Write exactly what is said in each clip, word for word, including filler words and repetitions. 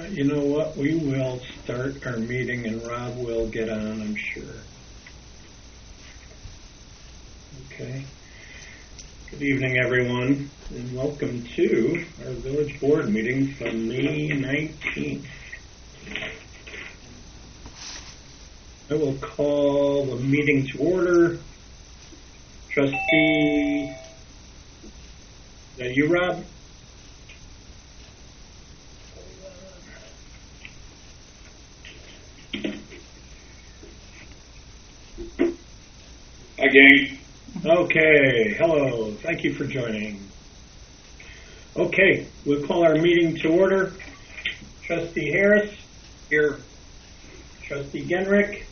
Uh, you know what? We will start our meeting and Rob will get on, I'm sure. Okay. Good evening, everyone, and welcome to our village board meeting from May nineteenth. I will call the meeting to order. Trustee, is that you, Rob? Hi, gang. Okay, hello. Thank you for joining. Okay, we'll call our meeting to order. Trustee Harris. Here. Trustee Genrick.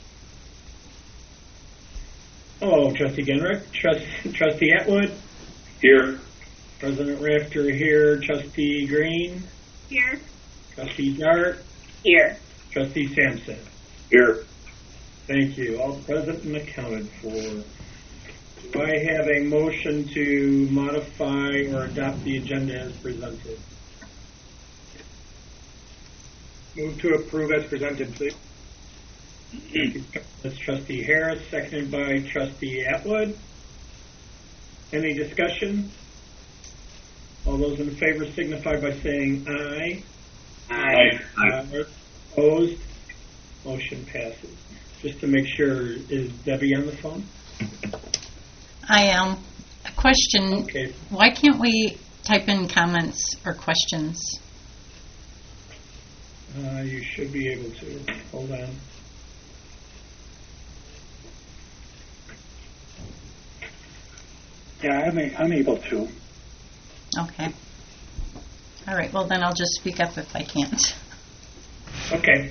Hello, Trustee Genrick. Trust, Trustee Atwood. Here. President Rafter here. Trustee Green. Here. Trustee Dart. Here. Trustee Sampson. Here. Thank you. All present and accounted for. Do I have a motion to modify or adopt the agenda as presented? Move to approve as presented, please. That's Trustee Harris, seconded by Trustee Atwood. Any discussion? All those in favor signify by saying aye. Aye. Aye. Opposed? Motion passes. Just to make sure, is Debbie on the phone? I am. A question. Okay. Why can't we type in comments or questions? Uh, you should be able to. Hold on. Yeah, I'm, a, I'm able to. Okay. All right. Well, then I'll just speak up if I can't. Okay.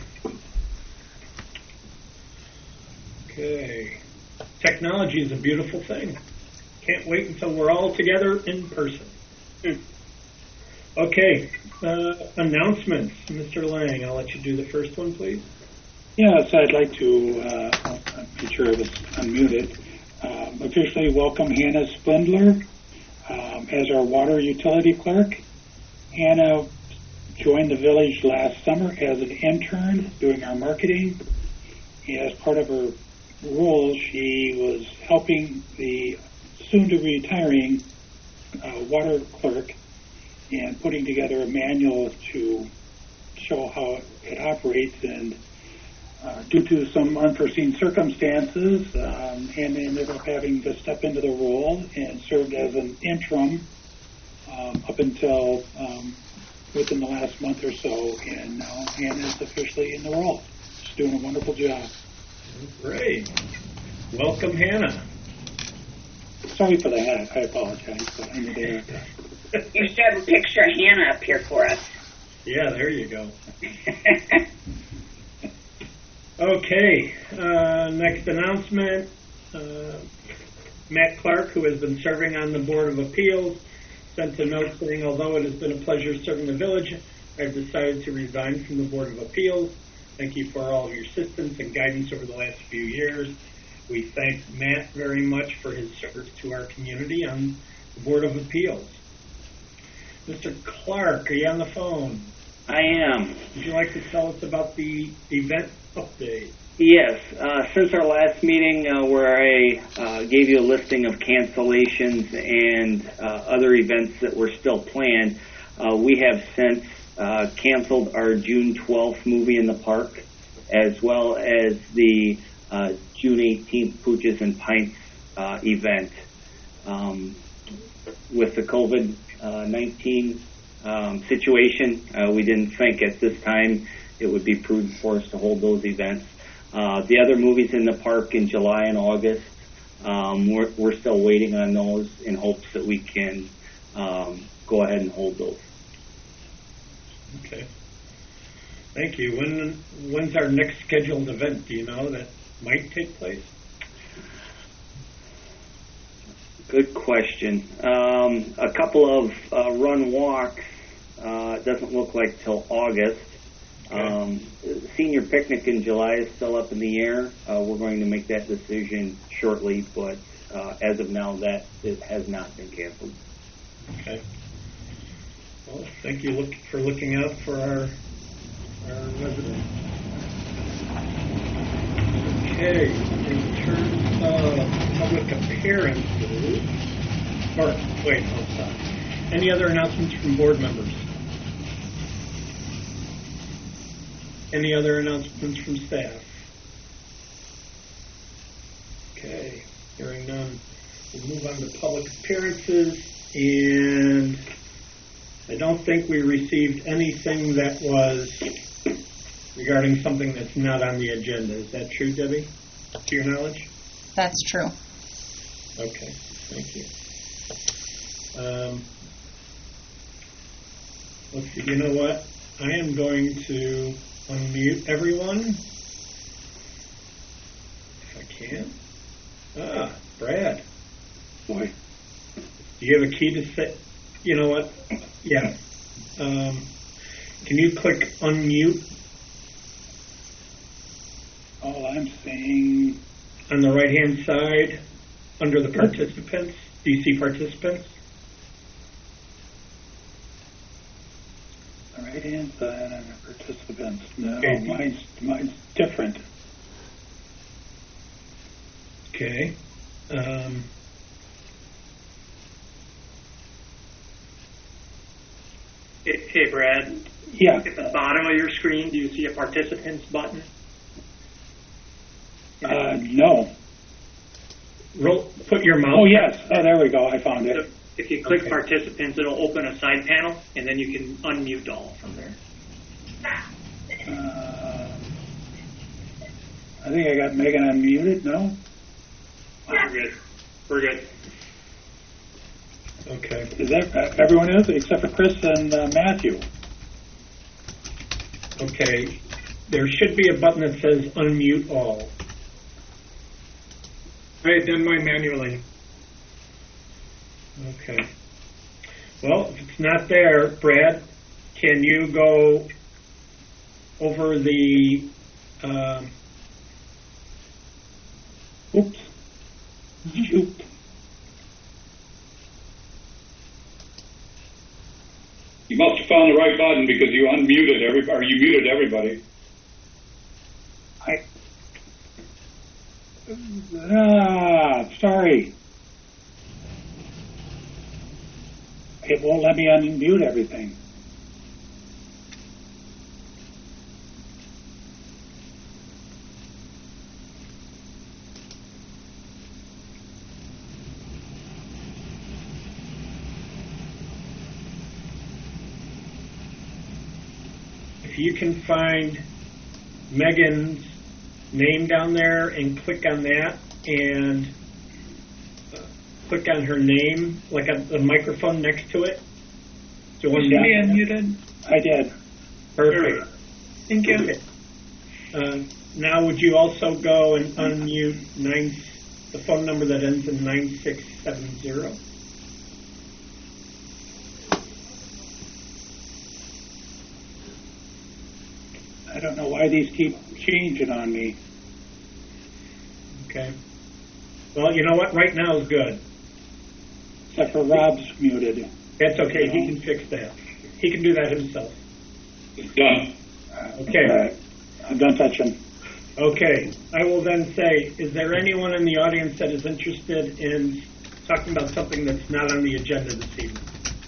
Okay. Technology is a beautiful thing. Can't wait until we're all together in person. Hmm. Okay. Uh, announcements. Mister Lang, I'll let you do the first one, please. Yes, I'd like to, uh, I'm sure I was unmuted, um, officially welcome Hannah Splendler um, as our water utility clerk. Hannah joined the village last summer as an intern doing our marketing. As part of her role, she was helping the soon-to-be retiring uh, water clerk and putting together a manual to show how it operates. And uh, due to some unforeseen circumstances, um, Hannah ended up having to step into the role and served as an interim um, up until um, within the last month or so. And now Hannah is officially in the role. She's doing a wonderful job. Great. Welcome, Hannah. Sorry for the hat. I apologize, but I'm the director. You should have a picture of Hannah up here for us. Yeah, there you go. Okay. Uh, next announcement. Uh, Matt Clark, who has been serving on the Board of Appeals, sent a note saying, although it has been a pleasure serving the village, I've decided to resign from the Board of Appeals. Thank you for all of your assistance and guidance over the last few years. We thank Matt very much for his service to our community on the Board of Appeals. Mister Clark, are you on the phone? I am. Would you like to tell us about the event update? Yes. Uh, since our last meeting uh, where I uh, gave you a listing of cancellations and uh, other events that were still planned, uh, we have since uh, canceled our June twelfth movie in the park, as well as the uh, June eighteenth Pooches and Pints uh, event. Um, with the COVID nineteen um, situation, uh, we didn't think at this time it would be prudent for us to hold those events. Uh, the other movies in the park in July and August, um, we're, we're still waiting on those in hopes that we can um, go ahead and hold those. Okay. Thank you. When when's our next scheduled event? Do you know that might take place? Good question. Um, a couple of uh, run walks. Uh, it doesn't look like till August. Okay. Um, senior picnic in July is still up in the air. Uh, we're going to make that decision shortly, but uh, as of now, that it has not been canceled. Okay. Well, thank you look, for looking out for our our resident. Okay, in terms of public appearances, or wait, hold on. Any other announcements from board members? Any other announcements from staff? Okay, hearing none. We'll move on to public appearances, and I don't think we received anything that was regarding something that's not on the agenda. Is that true, Debbie, to your knowledge? That's true. Okay, thank you. Um, let's see, you know what? I am going to unmute everyone, if I can. Ah, Brad. Boy. Do you have a key to set? You know what? Yeah. Um, can you click unmute? All I'm saying, On the right-hand side, under the participants, do you see participants? the right-hand side on the participants. No, Okay. mine's, mine's different. Okay. Um, Hey, hey, Brad, Yeah. at the bottom of your screen, do you see a participants button? Uh, no. roll, put your mouse. Oh, yes. Oh, there we go. I found So it. if you click Okay. participants, it'll open a side panel, and then you can unmute all from there. Uh, I think I got Megan unmuted. No? We're good. We're good. Okay. Is that uh, everyone is except for Chris and uh, Matthew? Okay. There should be a button that says unmute all. I had done mine manually. Okay. Well, if it's not there, Brad, can you go over the, um, Oops. Shoot. You must have found the right button because you unmuted every, or you muted everybody. I. Ah, sorry. It won't let me unmute everything. if you can find Megan's name down there and click on that and uh, click on her name, like on the microphone next to it. So Was she unmuted? I did. Perfect. Thank you. Okay. Uh, now, would you also go and unmute nine, the phone number that ends in nine six seven zero? I don't know why these keep changing on me. Okay. Well, you know what? Right now is good. Except for Rob's muted. That's okay. He can fix that. He can do that himself. It's done. Okay. All right. I'm done touching. Okay. I will then say, is there anyone in the audience that is interested in talking about something that's not on the agenda this evening?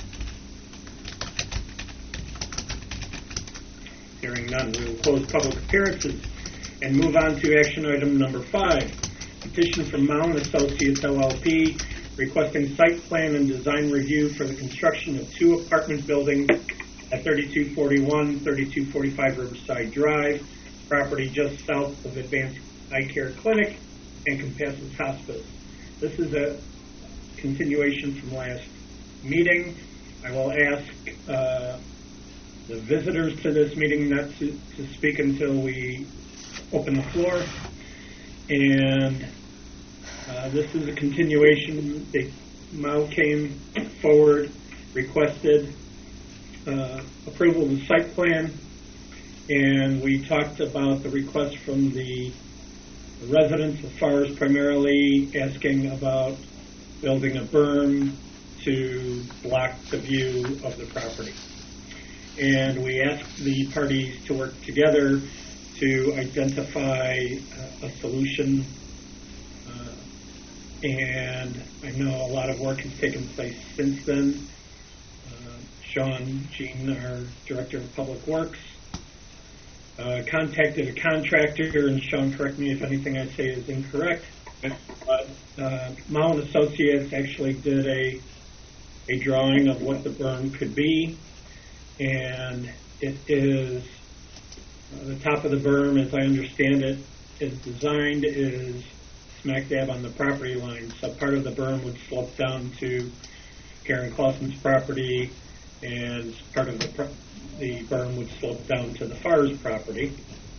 Hearing none, we will close public appearances and move on to action item number five. Petition from Mound Associates L L P requesting site plan and design review for the construction of two apartment buildings at thirty-two forty-one, thirty-two forty-five Riverside Drive, property just south of Advanced Eye Care Clinic and Compasses Hospice. This is a continuation from last meeting. I will ask uh, the visitors to this meeting not to, to speak until we open the floor. And uh, this is a continuation. They, Mao came forward, requested uh, approval of the site plan, and we talked about the request from the residents as far as primarily asking about building a berm to block the view of the property. and we asked the parties to work together to identify uh, a solution. Uh, and I know a lot of work has taken place since then. Uh, Sean Jean, our Director of Public Works, uh, contacted a contractor, and Sean, correct me if anything I say is incorrect, but uh, Mao and Associates actually did a a drawing of what the berm could be, and it is uh, the top of the berm, as I understand it, is designed is smack dab on the property line. So part of the berm would slope down to Karen Clausen's property, and part of the pro- the berm would slope down to the Farr's property.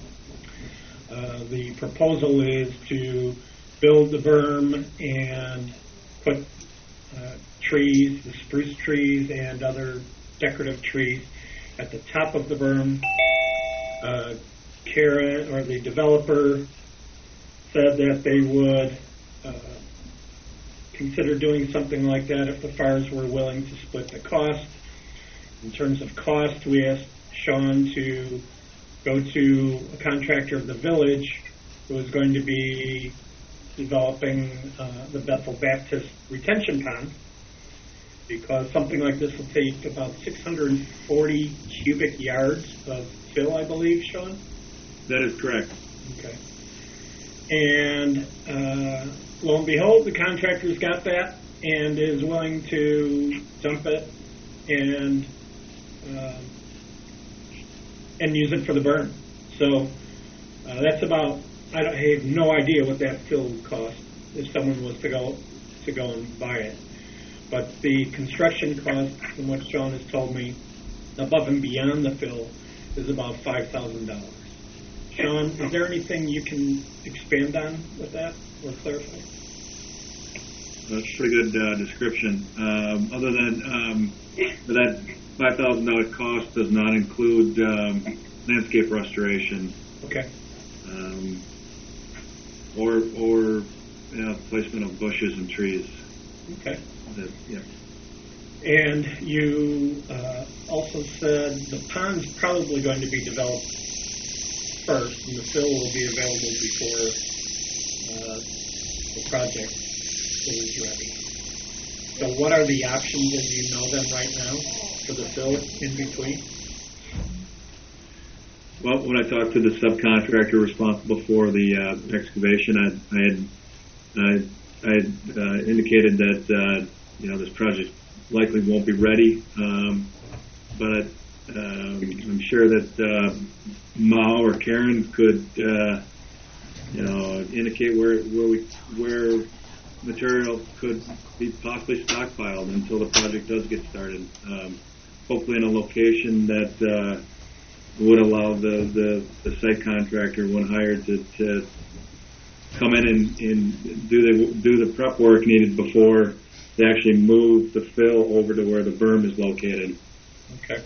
Uh, the proposal is to build the berm and put uh, trees, the spruce trees and other decorative trees at the top of the berm. Uh, Karen, or the developer, said that they would uh, consider doing something like that if the Farrs were willing to split the cost. In terms of cost, we asked Sean to go to a contractor of the village who was going to be developing uh, the Bethel Baptist retention pond, because something like this will take about six hundred forty cubic yards of fill, I believe, Sean? That is correct. Okay. And uh, lo and behold, the contractor's got that and is willing to dump it and uh, and use it for the burn. So uh, that's about, I, don't, I have no idea what that fill cost if someone was to go to go and buy it. But the construction cost, from what Sean has told me, above and beyond the fill, is about five thousand dollars. Sean, is there anything you can expand on with that or clarify? That's a pretty good uh, description. Um, other than um, that five thousand dollars cost does not include um, landscape restoration. Okay. Um, or or you know, placement of bushes and trees. Okay. That, yeah. And you uh, also said the pond's probably going to be developed first, and the fill will be available before uh, the project is ready. So what are the options as you know them right now for the fill in between? Well, when I talked to the subcontractor responsible for the uh, excavation, I, I had I, I had uh, indicated that uh, you know this project likely won't be ready, um, but um, I'm sure that uh, Mao or Karen could uh, you know indicate where where we where material could be possibly stockpiled until the project does get started. Um, hopefully, in a location that uh, would allow the, the, the site contractor, when hired, to, to come in and, and do the do the prep work needed before they actually move the fill over to where the berm is located. Okay.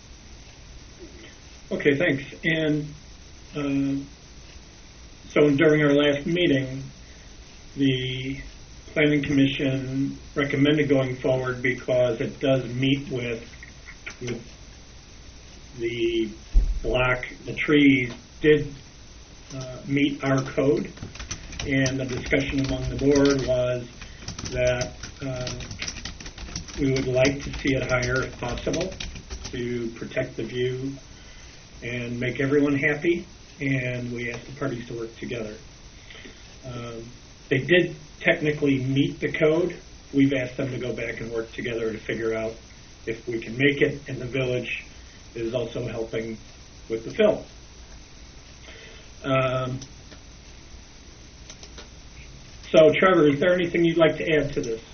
Okay, thanks. And uh, so during our last meeting, the Planning Commission recommended going forward because it does meet with, with the block, the trees did uh, meet our code, and the discussion among the board was that uh, we would like to see it higher if possible to protect the view and make everyone happy, and we asked the parties to work together. Um, they did technically meet the code. We've asked them to go back and work together to figure out if we can make it, and the village is also helping with the fill. Um, so, Trevor, is there anything you'd like to add to this?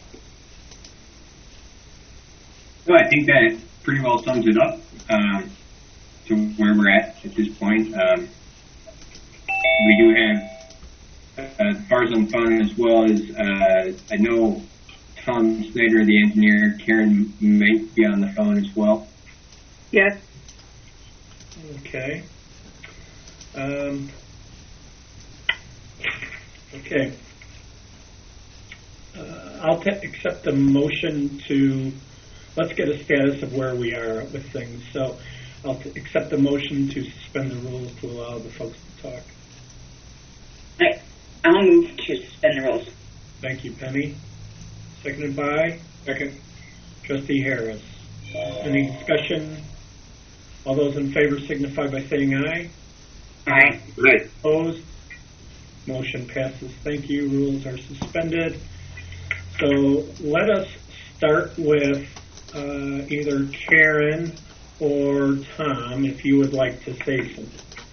No, I think that pretty well sums it up um, to where we're at at this point. Um, we do have, uh, as far as I'm fun, as well as uh, I know Tom Slater, the engineer, Karen might be on the phone as well. Yes. Okay. Um, okay. Uh, I'll t- accept the motion to, let's get a status of where we are with things. So I'll t- accept the motion to suspend the rules to allow the folks to talk. I, I'll move to suspend the rules. Thank you, Penny. Seconded by? Second. Trustee Harris. Any discussion? All those in favor signify by saying aye. Aye. Right. Opposed? Motion passes. Thank you. Rules are suspended. So let us start with uh, either Karen or Tom, if you would like to say something.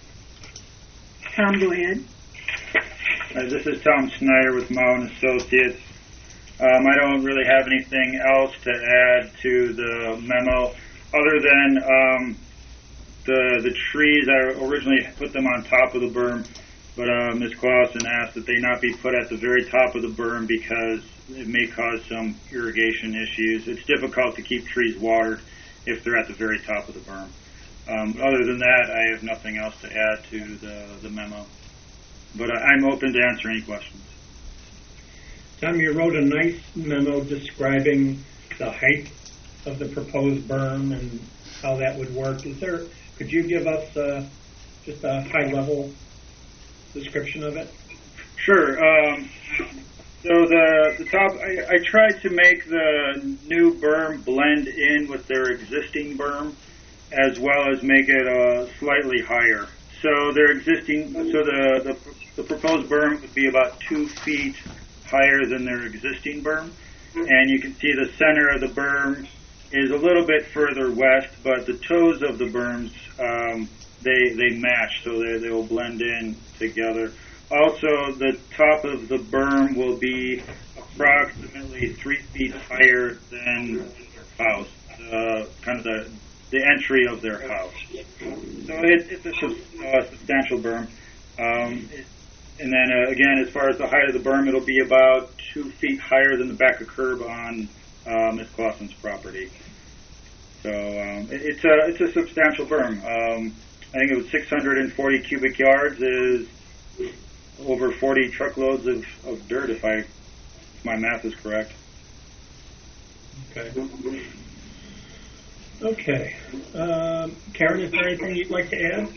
Tom, go ahead. Uh, this is Tom Snyder with Mountain Associates. Um, I don't really have anything else to add to the memo, other than um, the the trees. I originally put them on top of the berm, but uh, Miz Clausen asked that they not be put at the very top of the berm because it may cause some irrigation issues. It's difficult to keep trees watered if they're at the very top of the berm. Um, other than that, I have nothing else to add to the, the memo. But I, I'm open to answer any questions. Tom, you wrote a nice memo describing the height of the proposed berm and how that would work. Is there? Could you give us uh, just a high-level description of it? Sure. Um, so the the top, I, I tried to make the new berm blend in with their existing berm, as well as make it uh, slightly higher. So their existing, so the, the the proposed berm would be about two feet higher than their existing berm, and you can see the center of the berm is a little bit further west, but the toes of the berms um, they they match, so they they will blend in together. Also, the top of the berm will be approximately three feet higher than their house, uh, kind of the the entry of their house. So it, it's a sub, uh, substantial berm. Um, it, and then uh, again, as far as the height of the berm, it'll be about two feet higher than the back of curb on uh, Miz Clausen's property. So um, it, it's a it's a substantial berm. Um, I think it was six hundred forty cubic yards is over forty truckloads of, of dirt, if I if my math is correct. Okay. Okay. Um, Karen, is there anything you'd like to add?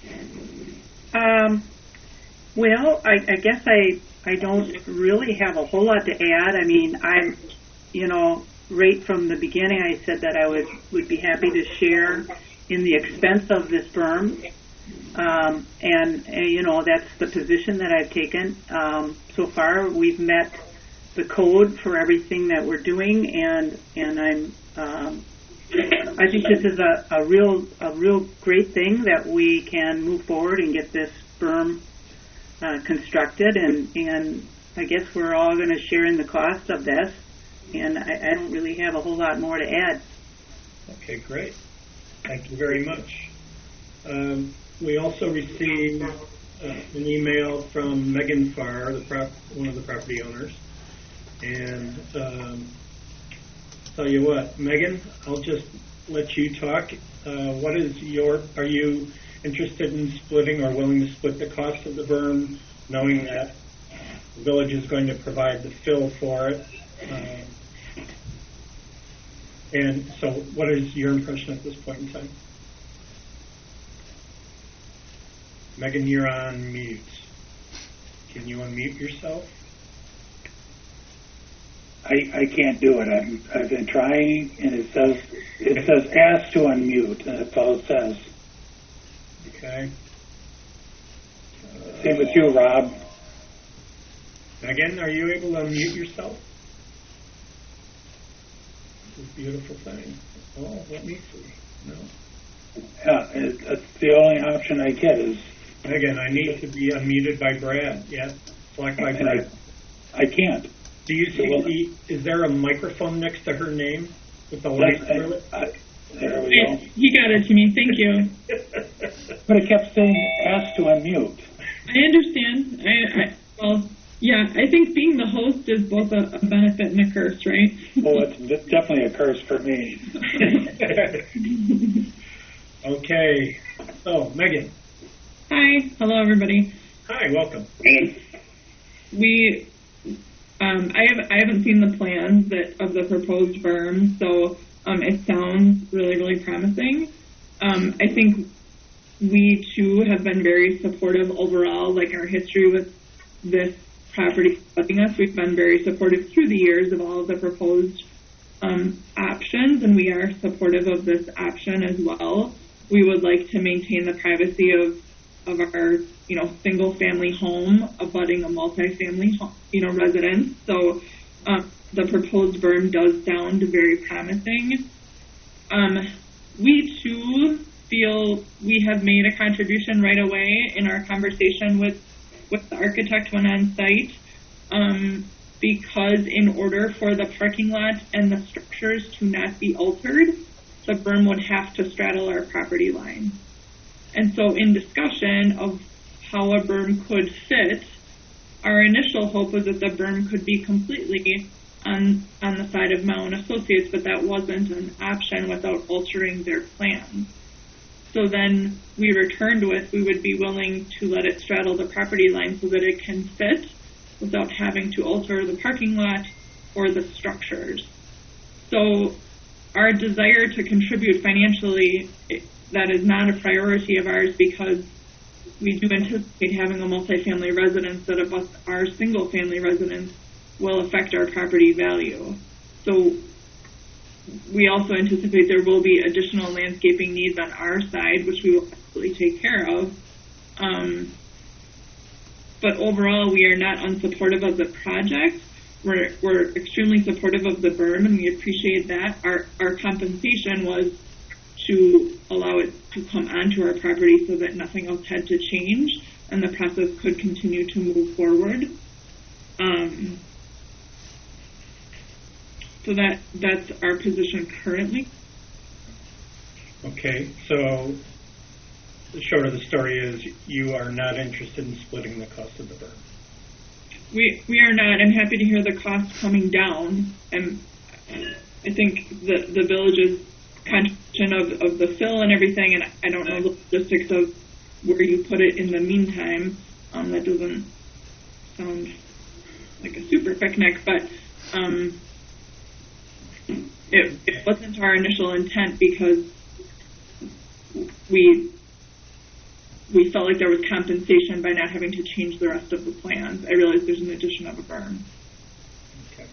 Um, well, I, I guess I I don't really have a whole lot to add. I mean, I'm, you know, right from the beginning, I said that I would would be happy to share in the expense of this berm. Um, and, and, you know, that's the position that I've taken. Um, so far, we've met the code for everything that we're doing, and and I'm um, I think this is a, a real a real great thing that we can move forward and get this berm uh, constructed, and and I guess we're all going to share in the cost of this, and I, I don't really have a whole lot more to add. Okay, great. Thank you very much. Um, we also received uh, an email from Megan Farr, the prop, one of the property owners, and um, tell you what, Megan, I'll just let you talk. Uh, what is your, are you interested in splitting or willing to split the cost of the berm, knowing that the village is going to provide the fill for it? Um, and so what is your impression at this point in time? Megan, you're on mute. Can you unmute yourself? I, I can't do it. I'm, I've been trying, and it says it says ask to unmute, and that's all it says. Okay. Uh, Same with you, Rob. Megan, are you able to unmute yourself? This is a beautiful thing. Oh, let me see. No. Yeah, it, that's the only option I get is. Megan, I need to be unmuted by Brad. Yes, select by and Brad. I, I can't. Do you see? The, is there a microphone next to her name with the light Yes, through it? I, there we go. He got it to me. Thank you. But it kept saying ask to unmute. I understand. I, I well, yeah. I think being the host is both a, a benefit and a curse, right? Oh, it's d- definitely a curse for me. Okay. So, Megan. Hi. Hello, everybody. Hi. Welcome. We. Um, I have I haven't seen the plans that of the proposed berm, so um, it sounds really really promising. Um, I think we too have been very supportive overall, like our history with this property helping us. We've been very supportive through the years of all of the proposed um, options, and we are supportive of this option as well. We would like to maintain the privacy of, of our, you know, single family home abutting a multifamily home, you know, residence. So um, the proposed berm does sound very promising. Um, we too feel we have made a contribution right away in our conversation with, with the architect when on site, um, because in order for the parking lot and the structures to not be altered, the berm would have to straddle our property line. And so in discussion of how a berm could fit, our initial hope was that the berm could be completely on on the side of Mountain Associates, but that wasn't an option without altering their plans. So then we returned with we would be willing to let it straddle the property line so that it can fit without having to alter the parking lot or the structures. So our desire to contribute financially, that is not a priority of ours because we do anticipate having a multifamily residence that abuts our single family residence will affect our property value. So we also anticipate there will be additional landscaping needs on our side, which we will absolutely take care of. Um, but overall, we are not unsupportive of the project. We're, we're extremely supportive of the berm, and we appreciate that. Our, our compensation was to allow it to come onto our property so that nothing else had to change and the process could continue to move forward. Um, so that that's our position currently. Okay, so the short of the story is you are not interested in splitting the cost of the berm. We we are not. I'm happy to hear the cost coming down, and I think the the village's contribution of, of the fill and everything, and I don't know the logistics of where you put it in the meantime. Um, that doesn't sound like a super picnic, but um, it, it wasn't our initial intent because we we felt like there was compensation by not having to change the rest of the plans. I realize there's an addition of a berm. Okay.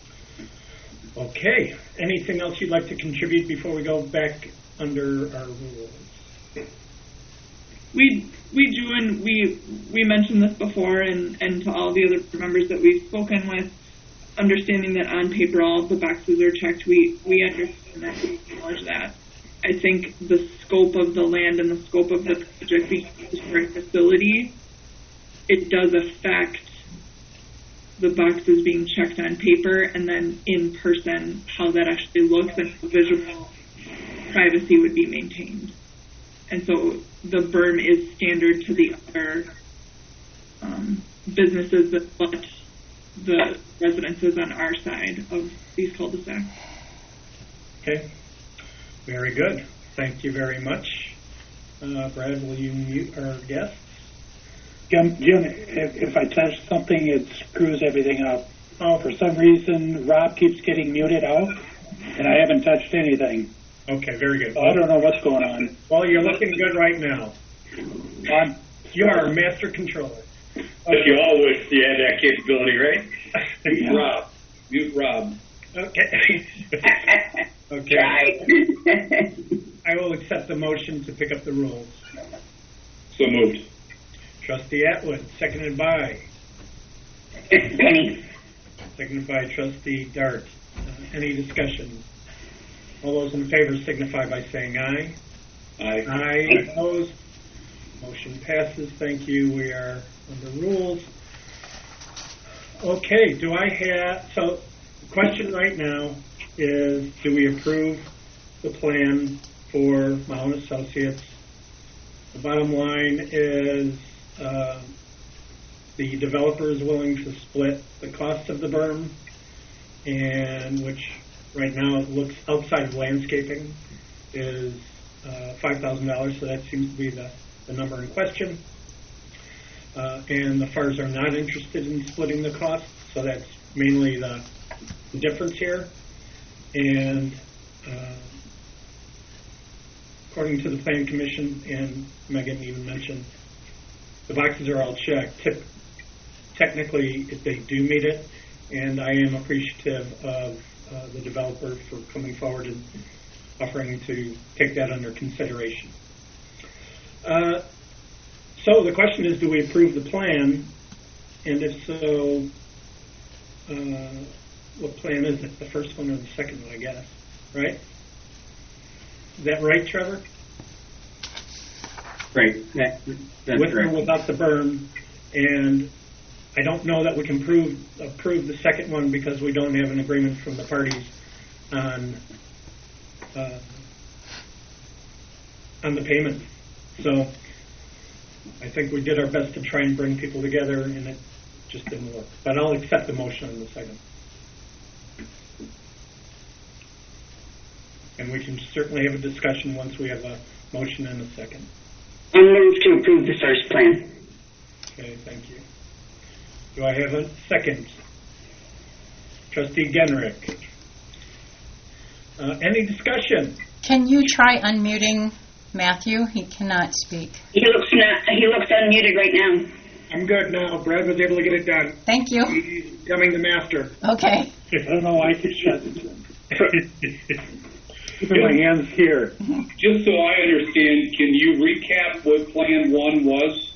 Okay. Anything else you'd like to contribute before we go back under our rules? We we do, and we we mentioned this before, and, and to all the other members that we've spoken with, understanding that on paper all of the boxes are checked, we, we understand that, we acknowledge that. I think the scope of the land and the scope of the project being a historic facility, it does affect the boxes being checked on paper and then in person how that actually looks and how visual privacy would be maintained. And so the berm is standard to the other um, businesses that butt the residences on our side of these cul-de-sacs. Okay. Very good. Thank you very much. Uh, Brad, will you mute our guests? Jim, Jim if, if I touch something, it screws everything up. Oh, for some reason, Rob keeps getting muted out, and I haven't touched anything. Okay, very good. So I don't know what's going on. Well, you're looking good right now. I'm, you are a master controller. Okay. But you always you had that capability, right? Mute Yeah. Rob. Mute Rob. Okay. Okay. I will accept the motion to pick up the rules. So moved. Trustee Atwood, seconded by? Penny. Seconded by Trustee Dart. Uh, any discussion? All those in favor signify by saying aye. Aye. Aye. Opposed? Motion passes. Thank you. We are under rules. Okay, do I have, so the question right now is, do we approve the plan for Mountain Associates? The bottom line is uh, the developer is willing to split the cost of the berm, and which right now it looks outside of landscaping is uh, five thousand dollars, so that seems to be the, the number in question. Uh, and the F A Rs are not interested in splitting the costs, so that's mainly the, the difference here. And uh, according to the Plan Commission, and Megan even mentioned, the boxes are all checked. Tip, technically, if they do meet it, and I am appreciative of uh, the developer for coming forward and offering to take that under consideration. Uh, so the question is, do we approve the plan? And if so, uh, what plan is it? The first one or the second one, I guess, right? Is that right, Trevor? Right. That, that's With or correct. without the berm, and I don't know that we can prove, approve the second one because we don't have an agreement from the parties on uh, on the payment. So I think we did our best to try and bring people together, and it just didn't work. But I'll accept the motion on the second. And we can certainly have a discussion once we have a motion and a second. I'll move to approve the first plan. Okay, thank you. Do I have a second? Trustee Genrick. Uh, any discussion? Can you try unmuting Matthew? He cannot speak. He looks not, he looks unmuted right now. I'm good now. Brad was able to get it done. Thank you. He's becoming the master. Okay. I don't know why I could shut it. Keeping my hands here. Just so I understand, can you recap what Plan One was?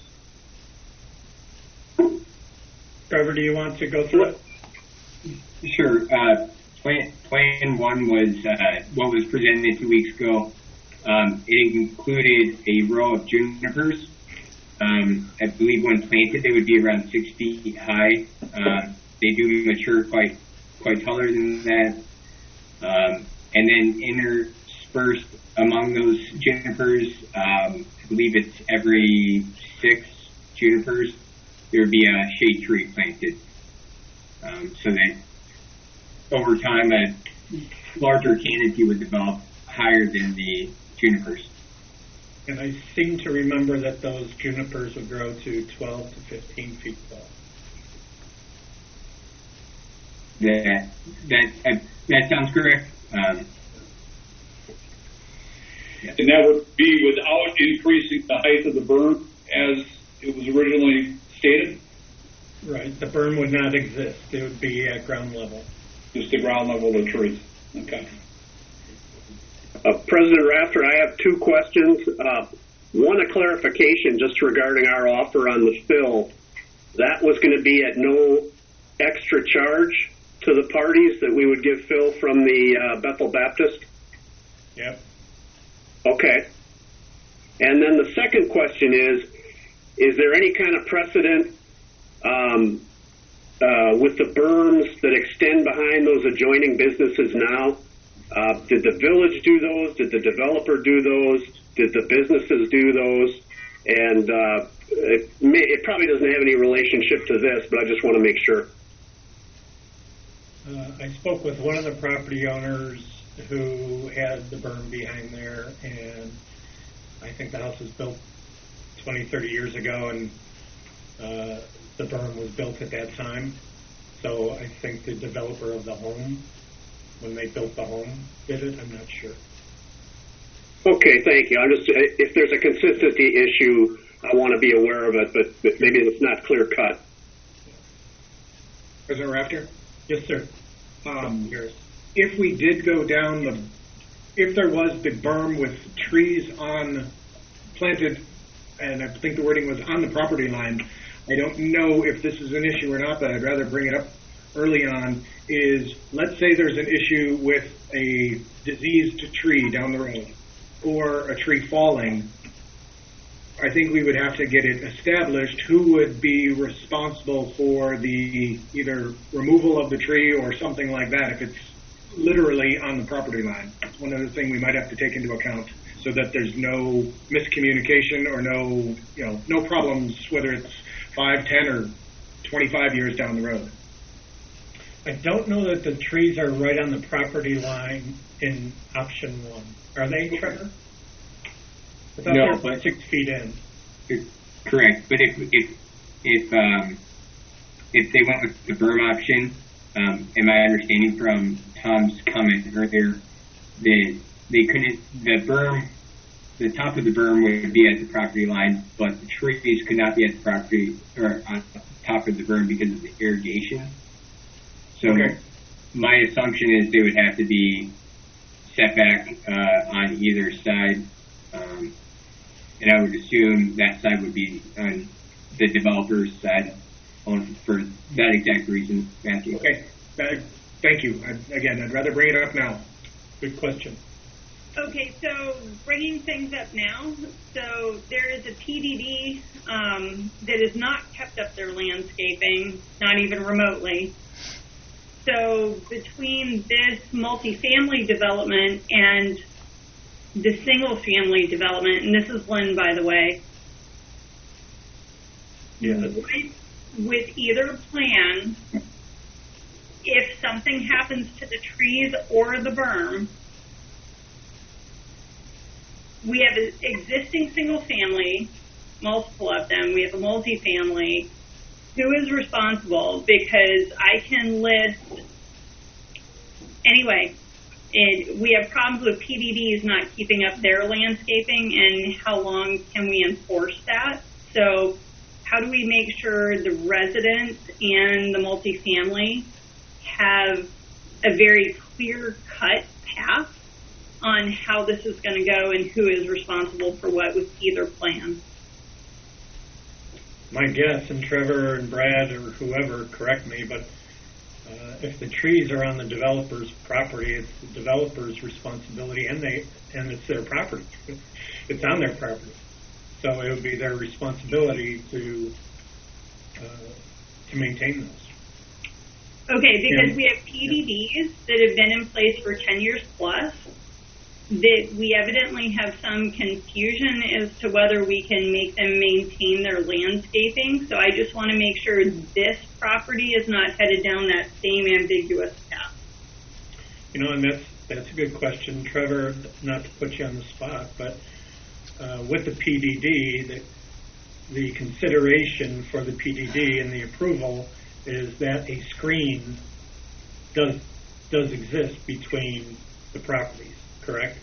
Trevor, do you want to go through it? Sure. Uh, plan, plan one was uh, what was presented two weeks ago. Um, it included a row of junipers. Um, I believe when planted, they would be around six feet high. Uh, they do mature quite quite taller than that. Um, and then interspersed among those junipers, um, I believe it's every six junipers, there would be a shade tree planted. Um, so that over time, a larger canopy would develop higher than the junipers. And I seem to remember that those junipers would grow to twelve to fifteen feet tall. That that uh, that sounds correct. Um, And that would be without increasing the height of the berm as it was originally stated? Right. The berm would not exist. It would be at ground level. Just the ground level of the trees. Okay. Uh, President Rafter, I have two questions. Uh, one, a clarification just regarding our offer on the fill. That was going to be at no extra charge to the parties, that we would give fill from the uh, Bethel Baptist? Yep. Okay. And then the second question is, is there any kind of precedent um, uh, with the berms that extend behind those adjoining businesses now? Uh, did the village do those? Did the developer do those? Did the businesses do those? And uh, it, may, it probably doesn't have any relationship to this, but I just want to make sure. Uh, I spoke with one of the property owners who had the berm behind there, and I think the house was built twenty, thirty years ago, and uh, the berm was built at that time. So I think the developer of the home, when they built the home, did it. I'm not sure. Okay, thank you. I'm just, if there's a consistency issue, I want to be aware of it, but, but maybe it's not clear cut. President Rafter? Yes, sir. Um, if we did go down the, if there was the berm with trees on, planted, and I think the wording was on the property line, I don't know if this is an issue or not, but I'd rather bring it up early on, is let's say there's an issue with a diseased tree down the road, or a tree falling. I think we would have to get it established who would be responsible for the either removal of the tree or something like that if it's literally on the property line. That's one other thing we might have to take into account so that there's no miscommunication or no, you know, no problems, whether it's five, ten, or twenty-five years down the road. I don't know that the trees are right on the property line in option one. Are they, Trevor? I thought No, they were but six feet in. correct. But if if if um, if they went with the berm option, um, am I understanding from Tom's comment earlier that they couldn't the berm the top of the berm would be at the property line, but the trees could not be at the property or on top of the berm because of the irrigation. So Okay. my assumption is they would have to be set back uh, on either side, um, and I would assume that side would be on the developer's side on, for that exact reason, Matthew. Okay. Uh, thank you. I, again, I'd rather bring it up now. Good question. Okay, so bringing things up now, so there is a P D D um, that has not kept up their landscaping, not even remotely. So between this multifamily development and the single-family development, and this is Lynn, by the way, yeah. with, with either plan, if something happens to the trees or the berm, we have an existing single family, multiple of them. We have a multifamily. Who is responsible? Because I can list, anyway, it, we have problems with P D Ds not keeping up their landscaping, and how long can we enforce that? So how do we make sure the residents and the multifamily have a very clear-cut path on how this is going to go and who is responsible for what with either plan? My guess, and Trevor and Brad or whoever, correct me, but uh, if the trees are on the developer's property, it's the developer's responsibility, and they and it's their property. It's on their property, so it would be their responsibility to uh, to maintain those. Okay, because Yeah. we have P D Ds that have been in place for ten years plus, that we evidently have some confusion as to whether we can make them maintain their landscaping. So I just want to make sure this property is not headed down that same ambiguous path. You know, and that's that's a good question, Trevor. Not to put you on the spot, but uh, with the P D D, the, the consideration for the P D D and the approval is that a screen does does exist between the properties. Correct?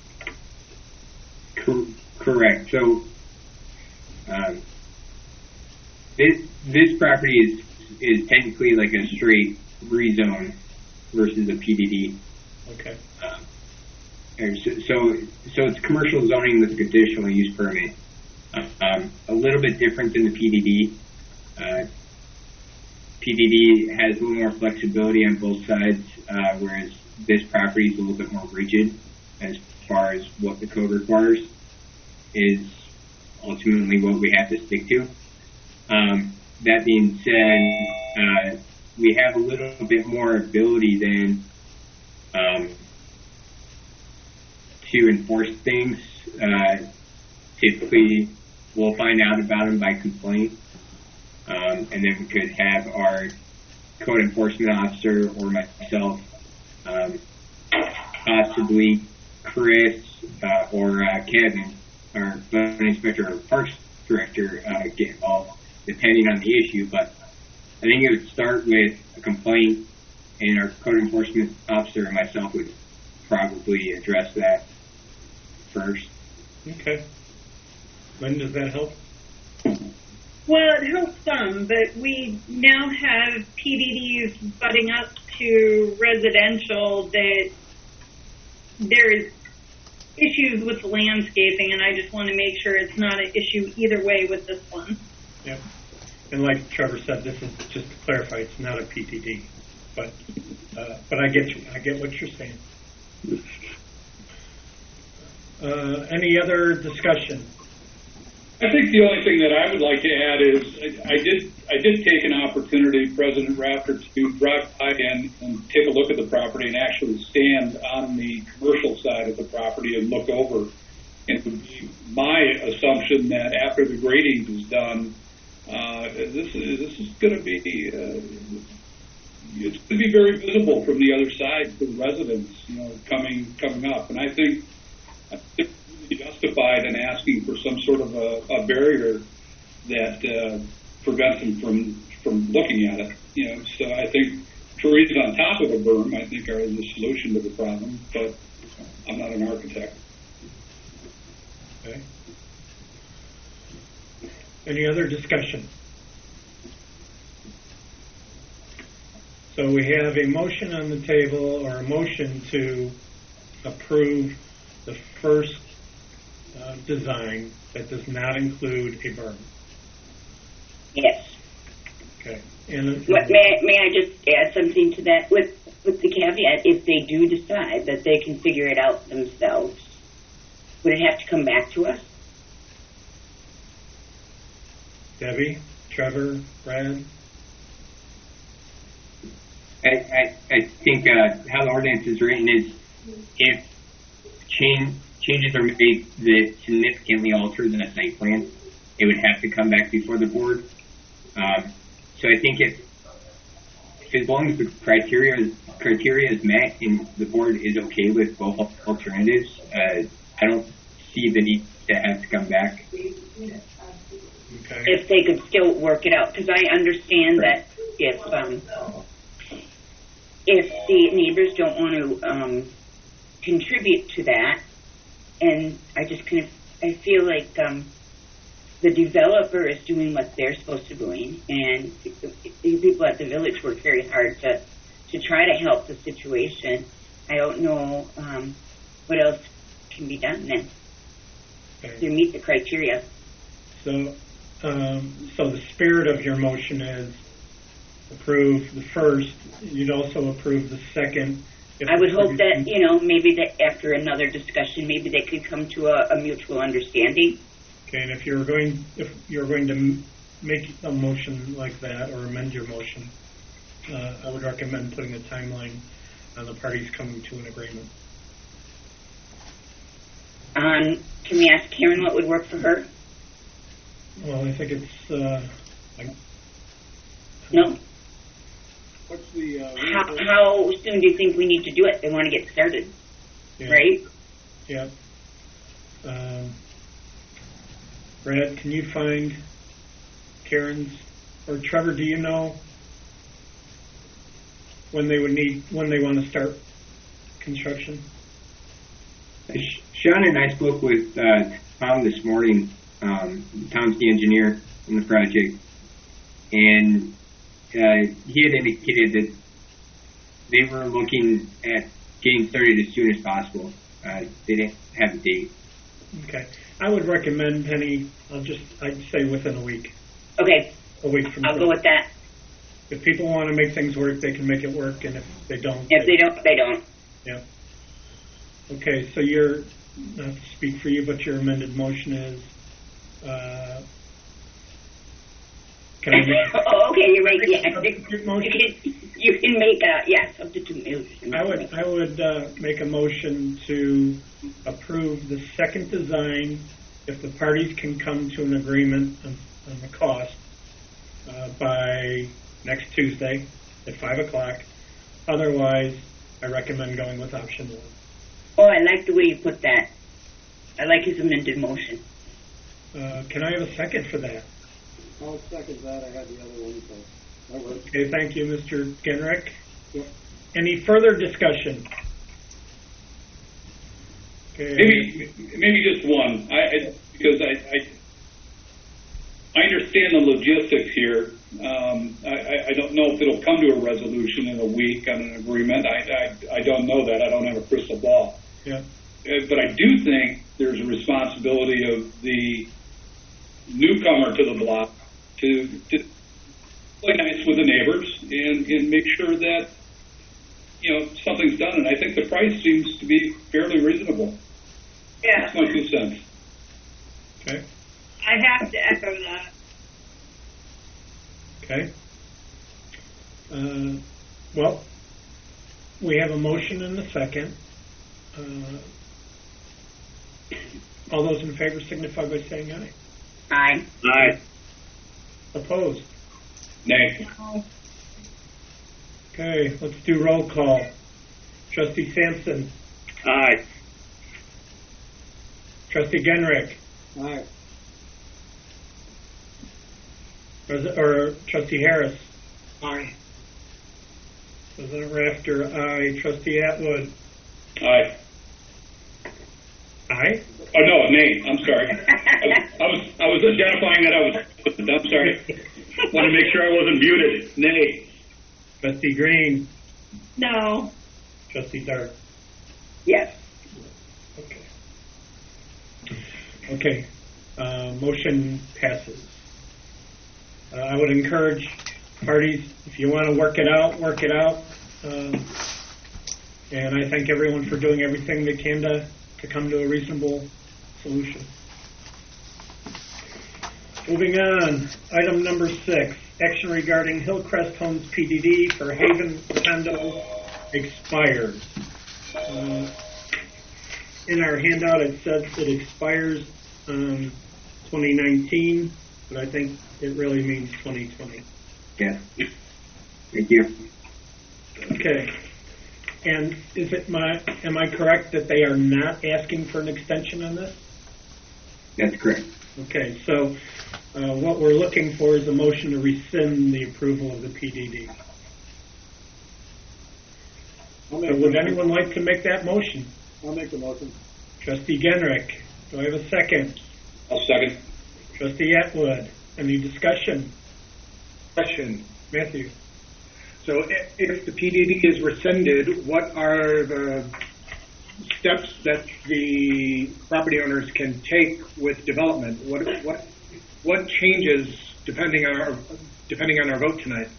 Cor- correct. So um, this this property is is technically like a straight rezone versus a P D D. Okay. Um, and so, so so it's commercial zoning with a conditional use permit. Uh, um, a little bit different than the P D D. Uh, P D D has a little more flexibility on both sides, uh, whereas this property is a little bit more rigid as far as what the code requires is ultimately what we have to stick to. Um, that being said, uh, we have a little bit more ability than um, to enforce things. Uh, typically, we'll find out about them by complaint, um, and then we could have our code enforcement officer or myself, um, possibly Chris uh, or uh, Kevin, our building inspector or parks director, uh, get involved, depending on the issue. But I think it would start with a complaint, and our code enforcement officer and myself would probably address that first. Okay. When does that help? Well, it helps some, but we now have P D Ds butting up to residential that there's issues with the landscaping, and I just want to make sure it's not an issue either way with this one. Yep. And like Trevor said, this is just to clarify, it's not a P T D, but uh, but I get you. I get what you're saying. Uh, any other discussion? I think the only thing that I would like to add is I, I did I did take an opportunity, President Rafter, to drive by and, and take a look at the property and actually stand on the commercial side of the property and look over. And it would be my assumption that after the grading is done, uh, this is this is going to be uh, it's going to be very visible from the other side to the residents, you know, coming coming up. And I think. I think justified in asking for some sort of a, a barrier that uh, prevents them from from looking at it. You know, so I think trees on top of a berm, I think, are the solution to the problem. But I'm not an architect. Okay. Any other discussion? So we have a motion on the table, or a motion to approve the first uh, design that does not include a berm. Yes. Okay. And What, may, may I just add something to that with, with the caveat, if they do decide that they can figure it out themselves, would it have to come back to us? Debbie, Trevor, Brad? I, I, I think uh, how the ordinance is written is if change, changes are made that significantly alter the site plan, it would have to come back before the board. Um, so I think if, if as long as the criteria criteria is met and the board is okay with both alternatives, uh, I don't see the need to have to come back. Okay. If they could still work it out, because I understand Right. that if um, if the neighbors don't want to um, contribute to that, and I just kind of I feel like um, the developer is doing what they're supposed to be doing, and the people at the village work very hard to to try to help the situation. I don't know um, what else can be done then Okay. to meet the criteria. So, um, so the spirit of your motion is approve the first. You'd also approve the second. If I would the hope that, parties- you know, maybe that after another discussion, maybe they could come to a, a mutual understanding. Okay, and if you're going, if you're going to m- make a motion like that or amend your motion, uh, I would recommend putting a timeline on the parties coming to an agreement. Um, can we ask Karen what would work for her? Well, I think it's, uh, like, No? What's the, uh, How, how soon do you think we need to do it? They want to get started, yeah, right? yeah. Um, Brad, can you find Karen's, or Trevor, do you know when they would need, when they want to start construction? Sean and I spoke with uh, Tom this morning. Um, Tom's the engineer on the project, and uh, he had indicated that they were looking at getting started as soon as possible. Uh, they didn't have a date. Okay. I would recommend, Penny, I'll just, I'd say within a week. Okay, A week from I'll now. go with that. If people want to make things work, they can make it work, and if they don't... If they don't, they don't. Yeah. Okay, so your, not to speak for you, but your amended motion is, uh, can I make... Oh, okay, you're right, yeah. Substitute motion? You can, you can make a, yeah, substitute motion. I would, I would uh, make a motion to approve the second design if the parties can come to an agreement on, on the cost uh, by next Tuesday at five o'clock. Otherwise, I recommend going with option one. Oh, I like the way you put that. I like his amended motion. Uh, can I have a second for that? I'll second that. I had the other one, so that works. Okay, thank you, Mister Genrick. Yep. Any further discussion? Okay. Maybe, maybe just one. I, I because I, I, I understand the logistics here. Um, I, I don't know if it'll come to a resolution in a week on an agreement. I, I, I don't know that. I don't have a crystal ball. Yeah. Uh, but I do think there's a responsibility of the newcomer to the block to, to play nice with the neighbors and, and make sure that, you know, something's done. And I think the price seems to be fairly reasonable. Yeah, That's my two cents. Okay. I have to echo that. Okay. Uh, well, we have a motion and a second. Uh, all those in favor signify by saying aye. Aye. Aye. Opposed? Nay. Okay, let's do roll call. Trustee Sampson. Aye. Trustee Genrick. Aye. Pres- or Trustee Harris. Aye. President Rafter, aye. Trustee Atwood. Aye. Aye? Oh, no, nay, I'm sorry. I, I was I was identifying that I was, I'm sorry. Want to make sure I wasn't muted. Nay. Trustee Green. No. Trustee Dart. Yes. Okay. Okay. Uh, motion passes. Uh, I would encourage parties, if you want to work it out, work it out. Um, and I thank everyone for doing everything they can to, to come to a reasonable solution. Moving on, item number six, action regarding Hillcrest Homes P D D for Haven Condo expires. Uh, in our handout, it says it expires um, twenty nineteen, but I think it really means twenty twenty. Yeah. Thank you. Okay. And is it my, am I correct that they are not asking for an extension on this? That's correct. Okay, so uh, what we're looking for is a motion to rescind the approval of the P D D. So would anyone like to make that motion? I'll make the motion. Trustee Genrick, do I have a second? I'll second. Trustee Atwood, any discussion? Question. Matthew. So i- if the P D D is rescinded, what are the steps that the property owners can take with development? What what what changes depending on our depending on our vote tonight?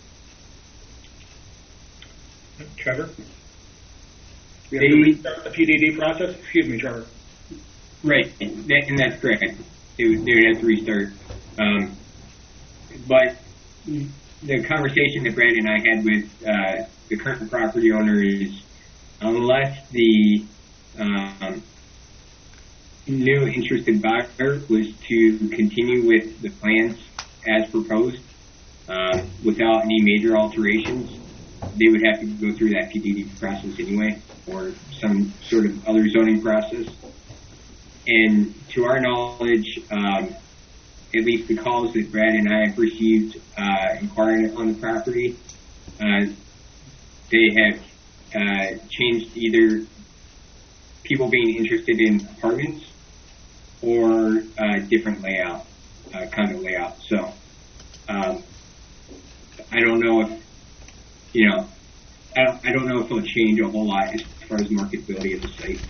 Trevor? We have to restart the P D D process? Excuse me, Trevor. Right, that, and that's correct. They would, they would have to restart. Um, but the conversation that Brad and I had with uh, the current property owner is, unless the um, new interested buyer was to continue with the plans as proposed uh, without any major alterations, they would have to go through that P D D process anyway, or some sort of other zoning process. And to our knowledge, um, at least the calls that Brad and I have received uh, inquiring on the property, uh, they have uh, changed either people being interested in apartments or uh, different layout, uh, kind of layout. So um, I don't know if, you know, I don't, I don't know if it'll change a whole lot as far as marketability of the site.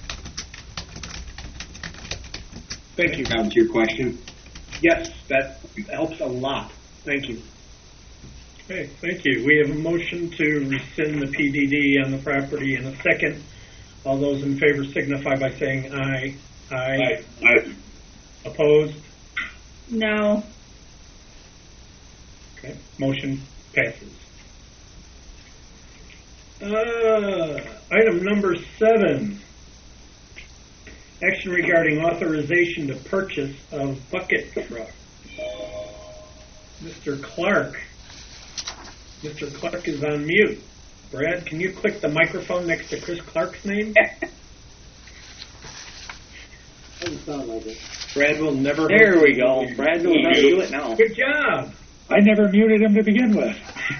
Thank you. That was your question? Yes, that helps a lot. Thank you. Okay, thank you. We have a motion to rescind the P D D on the property in a second. All those in favor signify by saying aye. Aye. Aye. Aye. Opposed? No. Okay, motion passes. Uh, item number seven. Action regarding authorization to purchase of bucket truck. Mister Clark. Mister Clark is on mute. Brad, can you click the microphone next to Chris Clark's name? Doesn't sound like it. Brad will never. There we go. Brad knows how to do it now. Good job. I never muted him to begin with.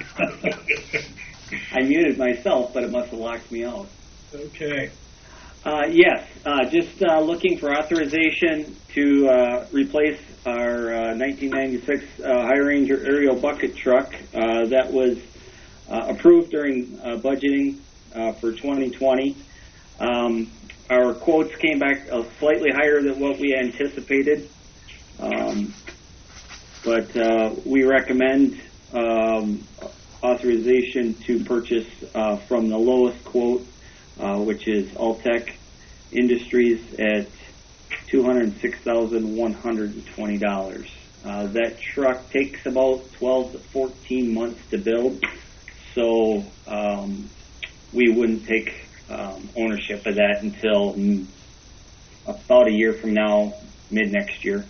I muted myself, but it must have locked me out. Okay. Uh, yes, uh, just uh, looking for authorization to uh, replace our uh, nineteen ninety-six uh, High Ranger aerial bucket truck uh, that was uh, approved during uh, budgeting uh, for twenty twenty. Um, our quotes came back uh, slightly higher than what we anticipated, um, but uh, we recommend um, authorization to purchase uh, from the lowest quote, Uh, which is Altec Industries at two hundred six thousand one hundred twenty dollars. Uh, that truck takes about twelve to fourteen months to build, so um, we wouldn't take um, ownership of that until mm, about a year from now, mid next year.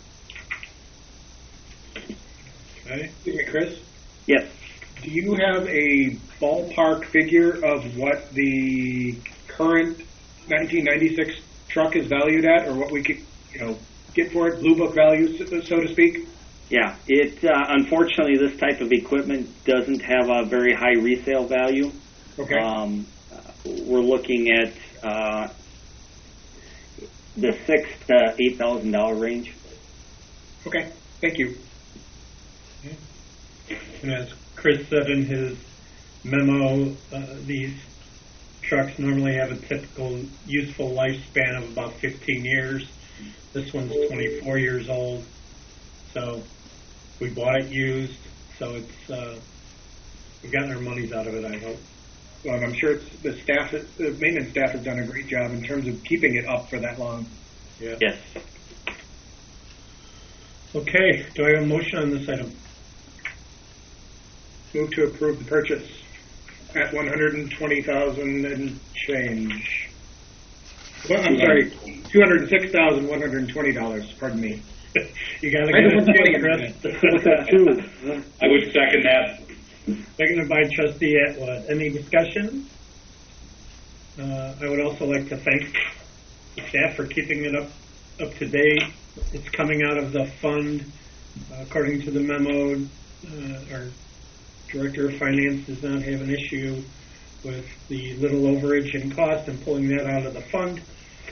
Okay. Excuse me, Chris? Yes. Do you have a ballpark figure of what the current nineteen ninety-six truck is valued at, or what we could, you know, get for it, blue book value, so so to speak? Yeah, it uh, unfortunately this type of equipment doesn't have a very high resale value. Okay. Um, we're looking at uh, the six to eight thousand dollar range. Okay, thank you. And as Chris said in his memo, uh, these trucks normally have a typical useful lifespan of about fifteen years. This one's twenty-four years old, so we bought it used, so it's uh, we've gotten our monies out of it, I hope. Well, and I'm sure it's, the staff, the maintenance staff has done a great job in terms of keeping it up for that long. Yeah. Yes. Okay, do I have a motion on this item? Move to approve the purchase at one hundred twenty thousand dollars and change. Well, I'm sorry, two hundred six thousand one hundred twenty dollars, pardon me. You got to I get don't it, want Chris. What's that, two? I would second that. Seconded by Trustee Atwood. Any discussion? Uh, I would also like to thank the staff for keeping it up up to date. It's coming out of the fund, uh, according to the memo. Uh, our Director of Finance does not have an issue with the little overage in cost and pulling that out of the fund.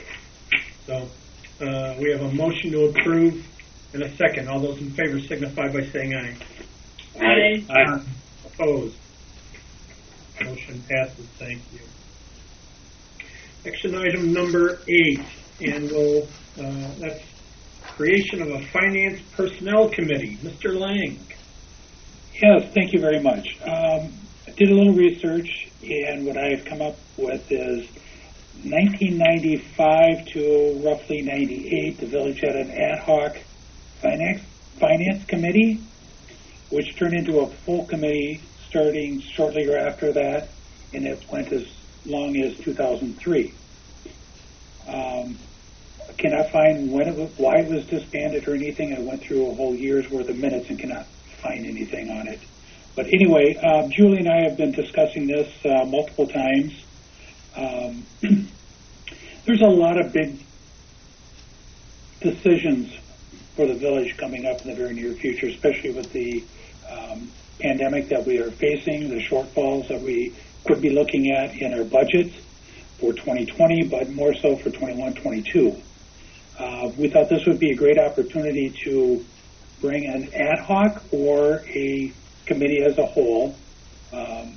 So uh, we have a motion to approve and a second. All those in favor signify by saying aye. Aye. Aye. Opposed? Motion passes. Thank you. Action item number eight, and we'll, uh, that's creation of a finance personnel committee. Mister Lang. Yes, thank you very much. Um, I did a little research, and what I've come up with is nineteen ninety-five to roughly ninety-eight, the village had an ad hoc finance, finance committee, which turned into a full committee starting shortly after that, and it went as long as two thousand three. Um, I cannot find when it was, why it was disbanded or anything. I went through a whole year's worth of minutes and cannot find anything on it. But anyway, um, Julie and I have been discussing this uh, multiple times. Um, there's a lot of big decisions for the village coming up in the very near future, especially with the um, pandemic that we are facing, the shortfalls that we could be looking at in our budget for twenty twenty, but more so for twenty-one twenty-two. Uh, we thought this would be a great opportunity to bring an ad hoc or a committee as a whole, um,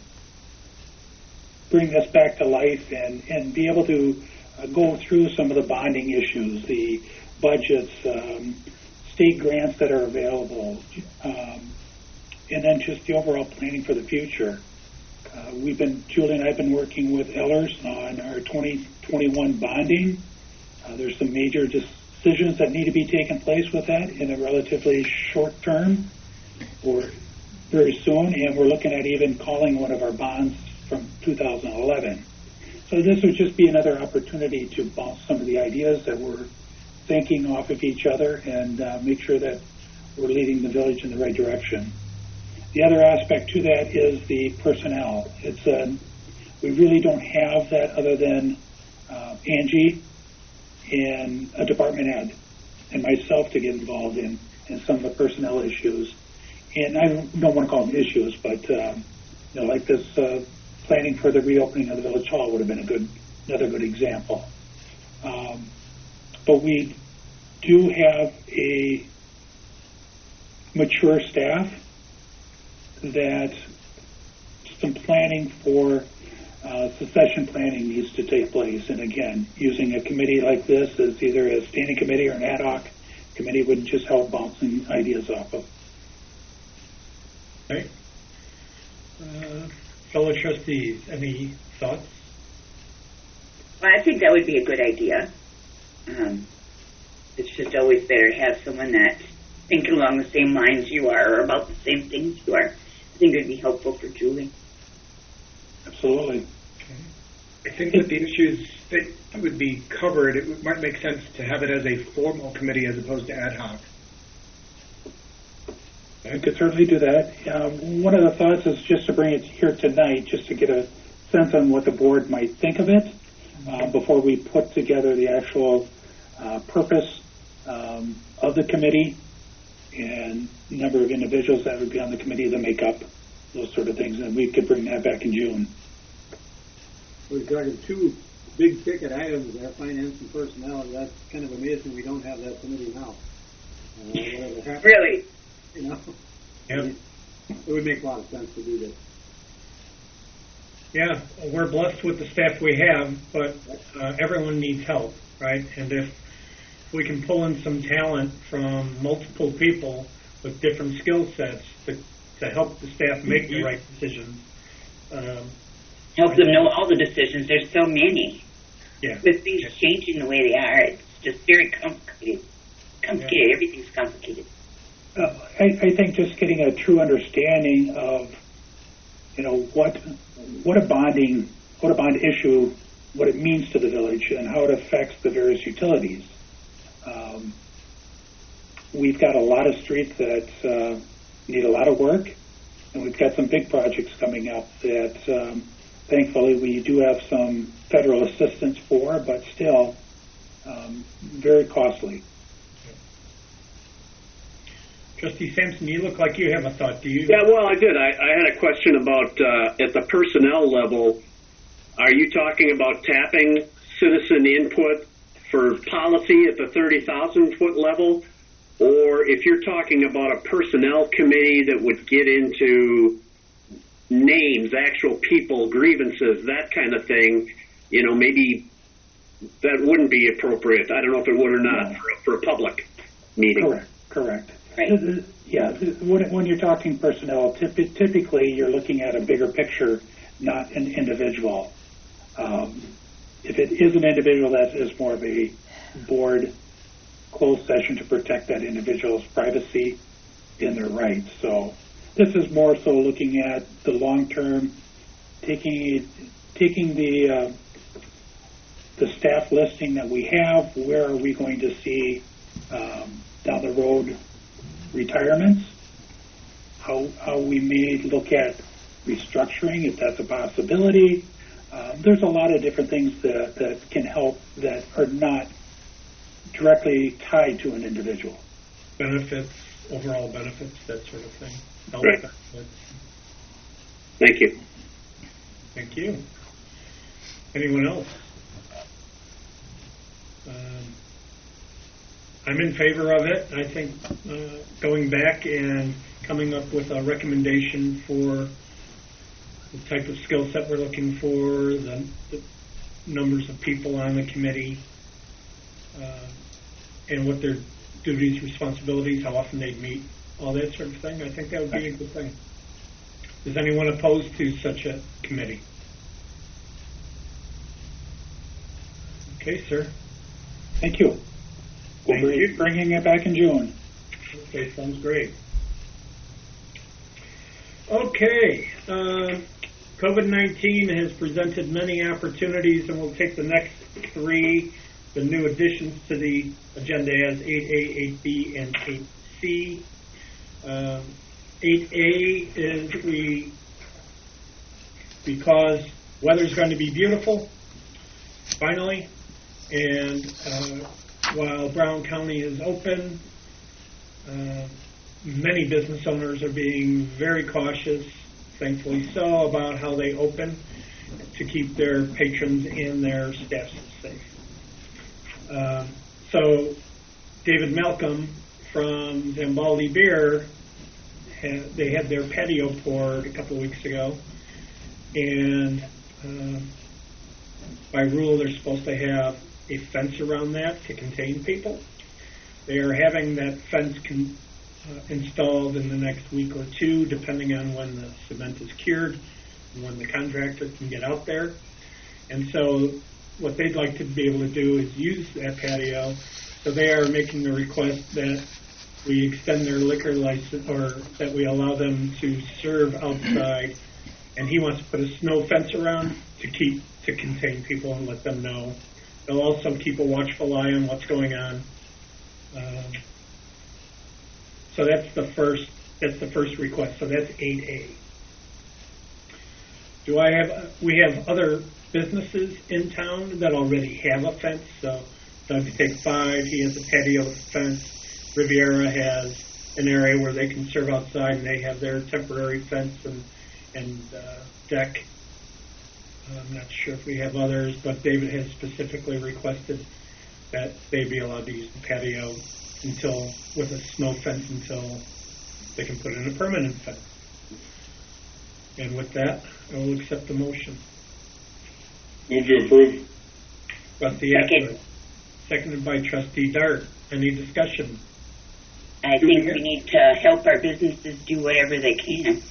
bring this back to life and, and be able to uh, go through some of the bonding issues, the budgets, um, state grants that are available, um, and then just the overall planning for the future. Uh, we've been, Julie and I have been working with Ellers on our twenty twenty-one bonding. Uh, there's some major decisions that need to be taken place with that in a relatively short term or very soon, and we're looking at even calling one of our bonds from two thousand eleven. So this would just be another opportunity to bounce some of the ideas that we're thinking off of each other and uh, make sure that we're leading the village in the right direction. The other aspect to that is the personnel. It's uh, we really don't have that other than uh, Angie and a department head and myself to get involved in, in some of the personnel issues. And I don't want to call them issues, but um, you know, like this uh, planning for the reopening of the village hall would have been a good, another good example. Um, but we do have a mature staff that some planning for uh, succession planning needs to take place. And again, using a committee like this as either a standing committee or an ad hoc committee would just help bouncing ideas off of. Okay. Uh, fellow trustees, any thoughts? Well, I think that would be a good idea. Um, it's just always better to have someone that's thinking along the same lines you are or about the same things you are. I think it would be helpful for Julie. Absolutely. Okay. I think with the issues that would be covered, it would, might make sense to have it as a formal committee as opposed to ad hoc. I could certainly do that. Um, one of the thoughts is just to bring it here tonight, just to get a sense on what the board might think of it uh, before we put together the actual uh, purpose um, of the committee and number of individuals that would be on the committee, the makeup, those sort of things, and we could bring that back in June. We're talking two big ticket items there, finance and personnel. That's kind of amazing we don't have that committee now. Uh, whatever happened, Really? you know, Yep. it would make a lot of sense to do this. Yeah, we're blessed with the staff we have, but uh, everyone needs help, right? And if we can pull in some talent from multiple people with different skill sets to, to help the staff make the right decisions. Um, Help them know all the decisions. There's so many. Yeah. With things changing the way they are, it's just very complicated. Complicated. Yeah. Everything's complicated. Uh, I, I think just getting a true understanding of, you know, what what a bonding, what a bond issue, what it means to the village, and how it affects the various utilities. Um, we've got a lot of streets that uh, need a lot of work, and we've got some big projects coming up that, um, thankfully, we do have some federal assistance for, but still um, very costly. Trustee Sampson, you look like you have a thought. Do you? Yeah, well, I did. I, I had a question about uh, at the personnel level. Are you talking about tapping citizen input for policy at the thirty thousand foot level? Or if you're talking about a personnel committee that would get into names, actual people, grievances, that kind of thing, you know, maybe that wouldn't be appropriate. I don't know if it would or not for, for a public meeting. Correct, correct. Right. Yeah, when, when you're talking personnel, typ- typically you're looking at a bigger picture, not an individual. Um, if it is an individual, that is more of a board closed session to protect that individual's privacy and their rights. So this is more so looking at the long term, taking taking the uh, the staff listing that we have. Where are we going to see um, down the road retirements? How how we may look at restructuring, if that's a possibility. Uh, there's a lot of different things that, that can help that are not directly tied to an individual. Benefits, overall benefits, that sort of thing. Health Right. benefits. Thank you. Thank you. Anyone else? Um, I'm in favor of it. I think uh, going back and coming up with a recommendation for the type of skill set we're looking for, the, the numbers of people on the committee, uh, and what their duties, responsibilities, how often they'd meet, all that sort of thing. I think that would be a good thing. Is anyone opposed to such a committee? Okay, sir. Thank you. We'll Thank be you. bringing it back in June. Okay, sounds great. Okay, uh, COVID nineteen has presented many opportunities, and we'll take the next three, the new additions to the agenda as eight A, eight B, and eight C. Um, eight A is we, because weather's going to be beautiful, finally, and uh, while Brown County is open, uh, many business owners are being very cautious, thankfully so, about how they open to keep their patrons and their staff safe. Um, so David Malcolm from Zambaldi Beer, had, they had their patio poured a couple of weeks ago, and uh, by rule they're supposed to have a fence around that to contain people. They are having that fence con- uh, installed in the next week or two, depending on when the cement is cured and when the contractor can get out there. And so what they'd like to be able to do is use that patio. So they are making a request that we extend their liquor license, or that we allow them to serve outside. And he wants to put a snow fence around to keep to contain people and let them know. They'll also keep a watchful eye on what's going on. Um, so that's the first. That's the first request. So that's eight A. Do I have? We have other businesses in town that already have a fence. So Doug Take Five, he has a patio fence. Riviera has an area where they can serve outside, and they have their temporary fence and and uh, deck. I'm not sure if we have others, but David has specifically requested that they be allowed to use the patio until, with a snow fence until they can put in a permanent fence. And with that, I will accept the motion. Move to approve. Trustee Atwood, seconded by Trustee Dart. Any discussion? I think we need to help our businesses do whatever they can.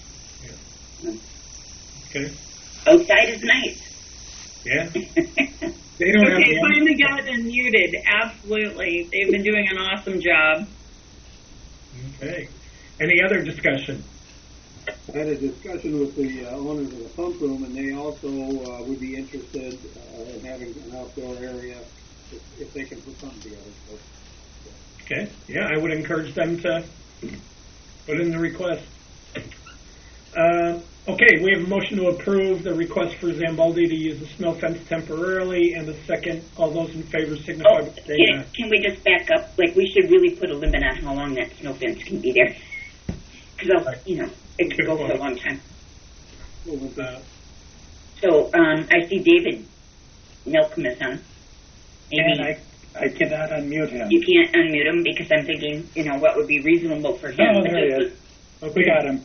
Okay. Outside is nice. Yeah. They don't okay, have finally got unmuted. Absolutely. They've been doing an awesome job. Okay. Any other discussion? I had a discussion with the uh, owners of the pump room, and they also uh, would be interested uh, in having an outdoor area if, if they can put something together. So, Okay. Yeah, I would encourage them to put in the request. Uh, okay, we have a motion to approve the request for Zambaldi to use the snow fence temporarily, and a second. All those in favor signify Oh, by saying can, aye. can we just back up? Like, we should really put a limit on how long that snow fence can be there. Because, you know, it could go for a long time. Uh, So, um, I see David Malcolm is on. Maybe And I, I cannot unmute him. you can't unmute him because I'm thinking, you know, what would be reasonable for him. Oh, But there he just- is. We got him.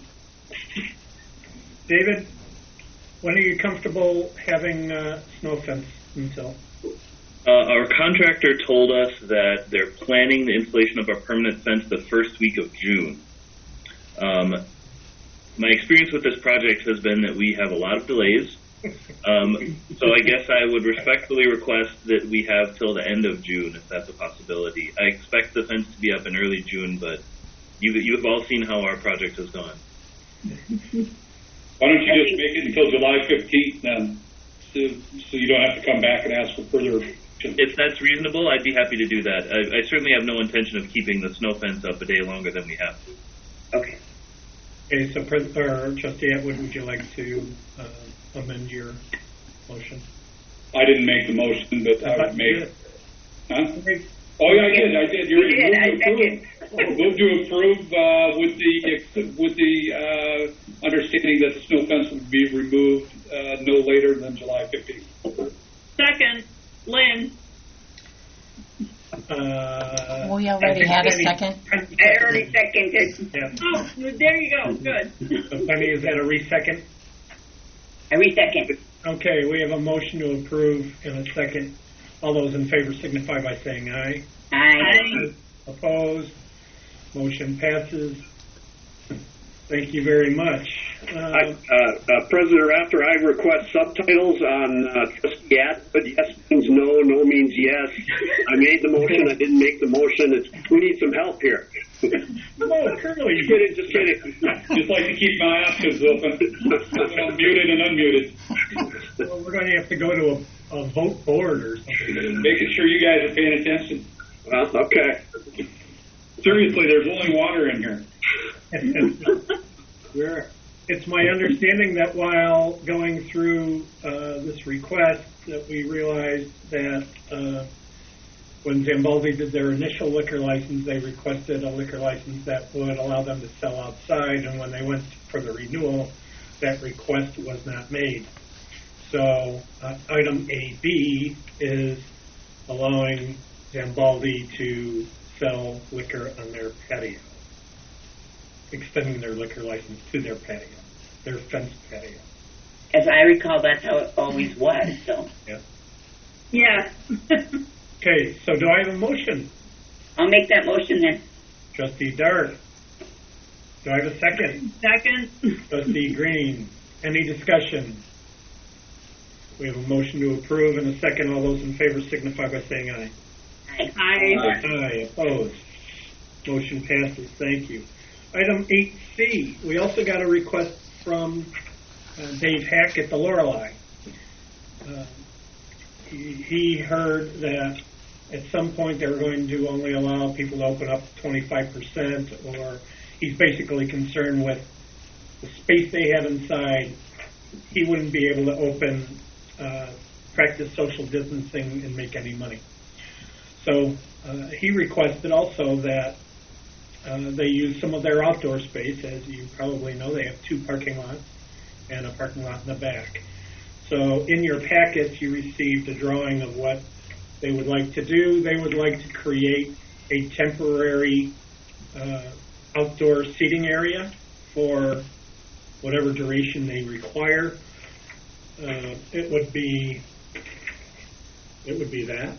David, when are you comfortable having uh, snow fence until? Uh, our contractor told us that they're planning the installation of our permanent fence the first week of June. Um, my experience with this project has been that we have a lot of delays. Um, so I guess I would respectfully request that we have till the end of June, if that's a possibility. I expect the fence to be up in early June, but you, you've all seen how our project has gone. Why don't you just make it until July fifteenth then, so, so you don't have to come back and ask for further. If that's reasonable, I'd be happy to do that. I, I certainly have no intention of keeping the snow fence up a day longer than we have to. Okay. Okay, so Pres- or Trustee Atwood, would you like to uh, amend your motion? I didn't make the motion, but I I would thought make you it. Huh? Oh yeah, I did. I did. You're, You did, I move to approve. Move to approve uh, with the with the uh, understanding that the snow fence would be removed uh, no later than July fifteenth. Second, Lynn. Uh, We already had a second. I already seconded. Yeah. Oh, there you go. Good. So Penny, is that a re-second? I re-second. Okay, we have a motion to approve in a second. All those in favor signify by saying aye. Aye. Opposed? Motion passes. Thank you very much. Uh, I, uh, uh, President Rafter, I request subtitles on uh, Trustee Atwood. Yes means no, no means yes. I made the motion. I didn't make the motion. It's, we need some help here. No, Curly. Just kidding, just kidding. Just like to keep my options open. You know, muted and unmuted. Well, we're going to have to go to a, a vote board or something. Making sure you guys are paying attention. Well, okay. Seriously, there's only water in here. Where it's my understanding that while going through uh, this request, that we realized that uh, when Zambaldi did their initial liquor license, they requested a liquor license that would allow them to sell outside, and when they went for the renewal, that request was not made. So uh, item A B is allowing Zambaldi to sell liquor on their patio, extending their liquor license to their patio, their fenced patio. As I recall, that's how it always was. So. Yeah. Yeah. Okay, so do I have a motion? I'll make that motion then. Trustee Dart. Do I have a second? Second. Trustee Green. Any discussion? We have a motion to approve and a second. All those in favor signify by saying aye. Aye. Aye. Aye. Opposed. Motion passes. Thank you. Item eight C. We also got a request from uh, Dave Hack at the Lorelei. Uh, he, he heard that at some point they were going to only allow people to open up twenty-five percent, or he's basically concerned with the space they have inside. He wouldn't be able to open, uh, practice social distancing and make any money. So uh, he requested also that uh, they use some of their outdoor space. As you probably know, they have two parking lots and a parking lot in the back. So in your packets, you received a drawing of what they would like to do. They would like to create a temporary uh, outdoor seating area for whatever duration they require. Uh, it would be it would be that.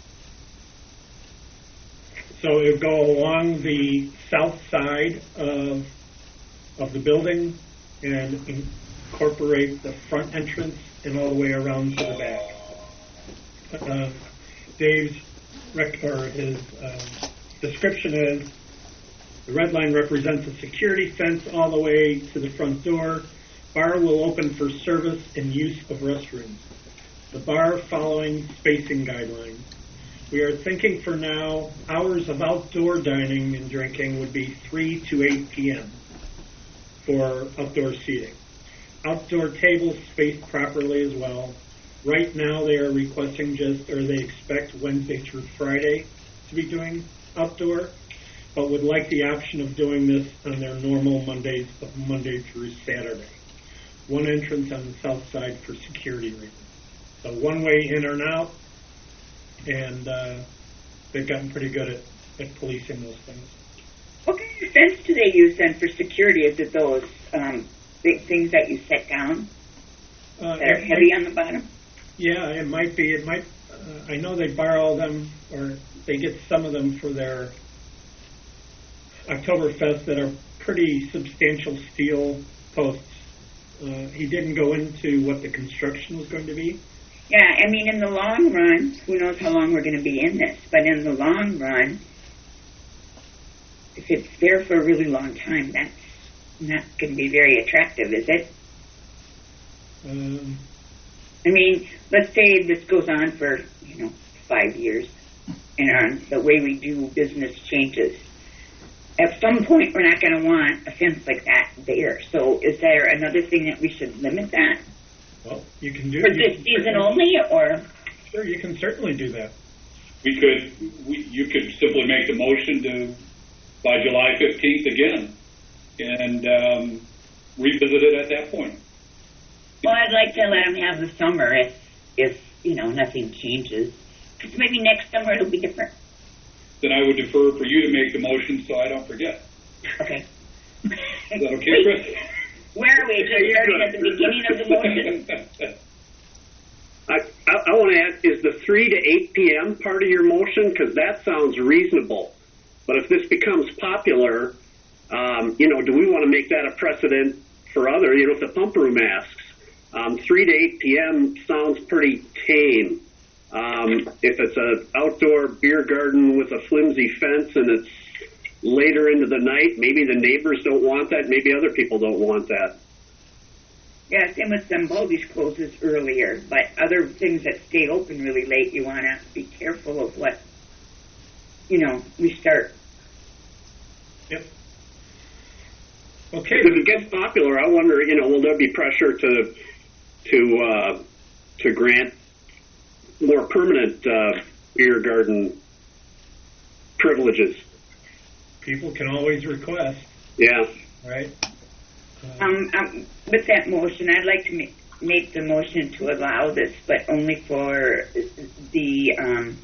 So it would go along the south side of of the building and incorporate the front entrance and all the way around to the back. Uh, Dave's rec- or his um, description is the red line represents a security fence all the way to the front door. Bar will open for service and use of restrooms. The bar following spacing guidelines. We are thinking for now hours of outdoor dining and drinking would be three to eight p.m. for outdoor seating. Outdoor tables spaced properly as well. Right now they are requesting just, or they expect Wednesday through Friday to be doing outdoor, but would like the option of doing this on their normal Mondays, of Monday through Saturday. One entrance on the south side for security reasons. So one way in or out, and uh, they've gotten pretty good at, at policing those things. What kind of fence do they use then for security? Is it those um, big things that you set down Uh, that are heavy on the bottom? Yeah, it might be. It might. Uh, I know they borrow them, or they get some of them for their Oktoberfest that are pretty substantial steel posts. Uh, he didn't go into what the construction was going to be. Yeah, I mean, in the long run, who knows how long we're going to be in this, but in the long run, if it's there for a really long time, that's not going to be very attractive, is it? Um, I mean, let's say this goes on for, you know, five years, and um, the way we do business changes. At some point, we're not going to want a fence like that there. So is there another thing that we should limit that? Well, you can do For you this can season certainly- only, or? Sure, you can certainly do that. We could, we, you could simply make the motion to, by July fifteenth again, and um, revisit it at that point. Well, I'd like to let them have the summer if, if you know, nothing changes. Because maybe next summer it'll be different. Then I would defer for you to make the motion so I don't forget. Okay. Is that okay, Chris? Where are we? Just starting at the beginning of the motion? I, I, I want to ask, is the three to eight p.m. part of your motion? Because that sounds reasonable. But if this becomes popular, um, you know, do we want to make that a precedent for other, you know, if the pump room asks? Um, three to eight p.m. sounds pretty tame. Um, if it's an outdoor beer garden with a flimsy fence and it's later into the night, maybe the neighbors don't want that, maybe other people don't want that. Yeah, same with Zamboli's closes earlier, but other things that stay open really late, you want to be careful of what, you know, we start. Yep. Okay. If it gets popular, I wonder, you know, will there be pressure to to uh, to grant more permanent uh, beer garden privileges? People can always request. Yeah. Right. Um, um, with that motion, I'd like to make, make the motion to allow this, but only for the um,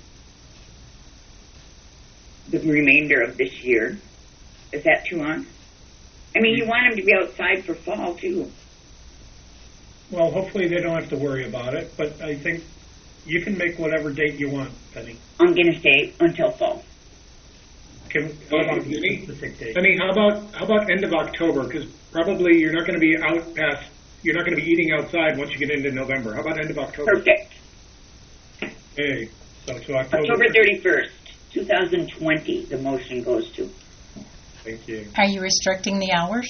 the remainder of this year. Is that too long? I mean, you want them to be outside for fall, too. Well, hopefully they don't have to worry about it, but I think you can make whatever date you want, Penny. I'm going to say until fall. Can, how about a specific date? I mean, how about how about end of October? Because probably you're not going to be out past. You're not going to be eating outside once you get into November. How about end of October? Perfect. Hey, so to October. October thirty-first, twenty twenty, the motion goes to. Thank you. Are you restricting the hours?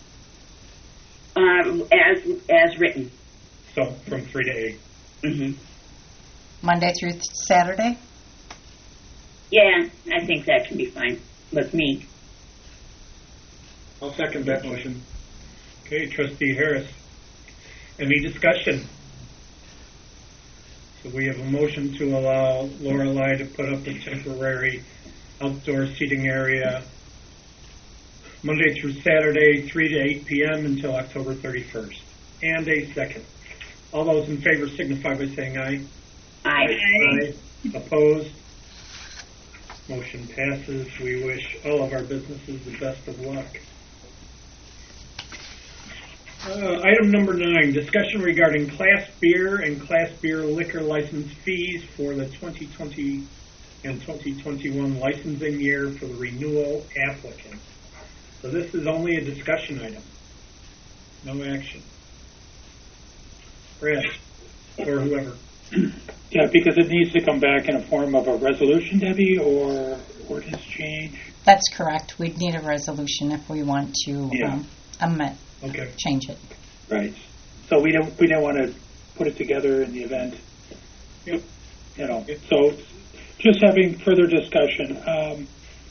Um, as as written. So from three to eight. Mm-hmm. Monday through th- Saturday? Yeah, I think that can be fine with me. I'll second that motion. Okay, Trustee Harris. Any discussion? So we have a motion to allow Lorelei to put up a temporary outdoor seating area Monday through Saturday, three to eight p.m. until October thirty-first. And a second. All those in favor signify by saying aye. Aye. Aye. Opposed? Motion passes. We wish all of our businesses the best of luck. Uh, item number nine, discussion regarding class beer and class beer liquor license fees for the twenty twenty and twenty twenty-one licensing year for the renewal applicants. So this is only a discussion item. No action. Brad, or whoever. Yeah, because it needs to come back in a form of a resolution, Debbie, or ordinance change. That's correct. We'd need a resolution if we want to Yeah. um, amend, okay. change it. Right. So we don't we don't want to put it together in the event. Yep. You know. So just having further discussion. Um,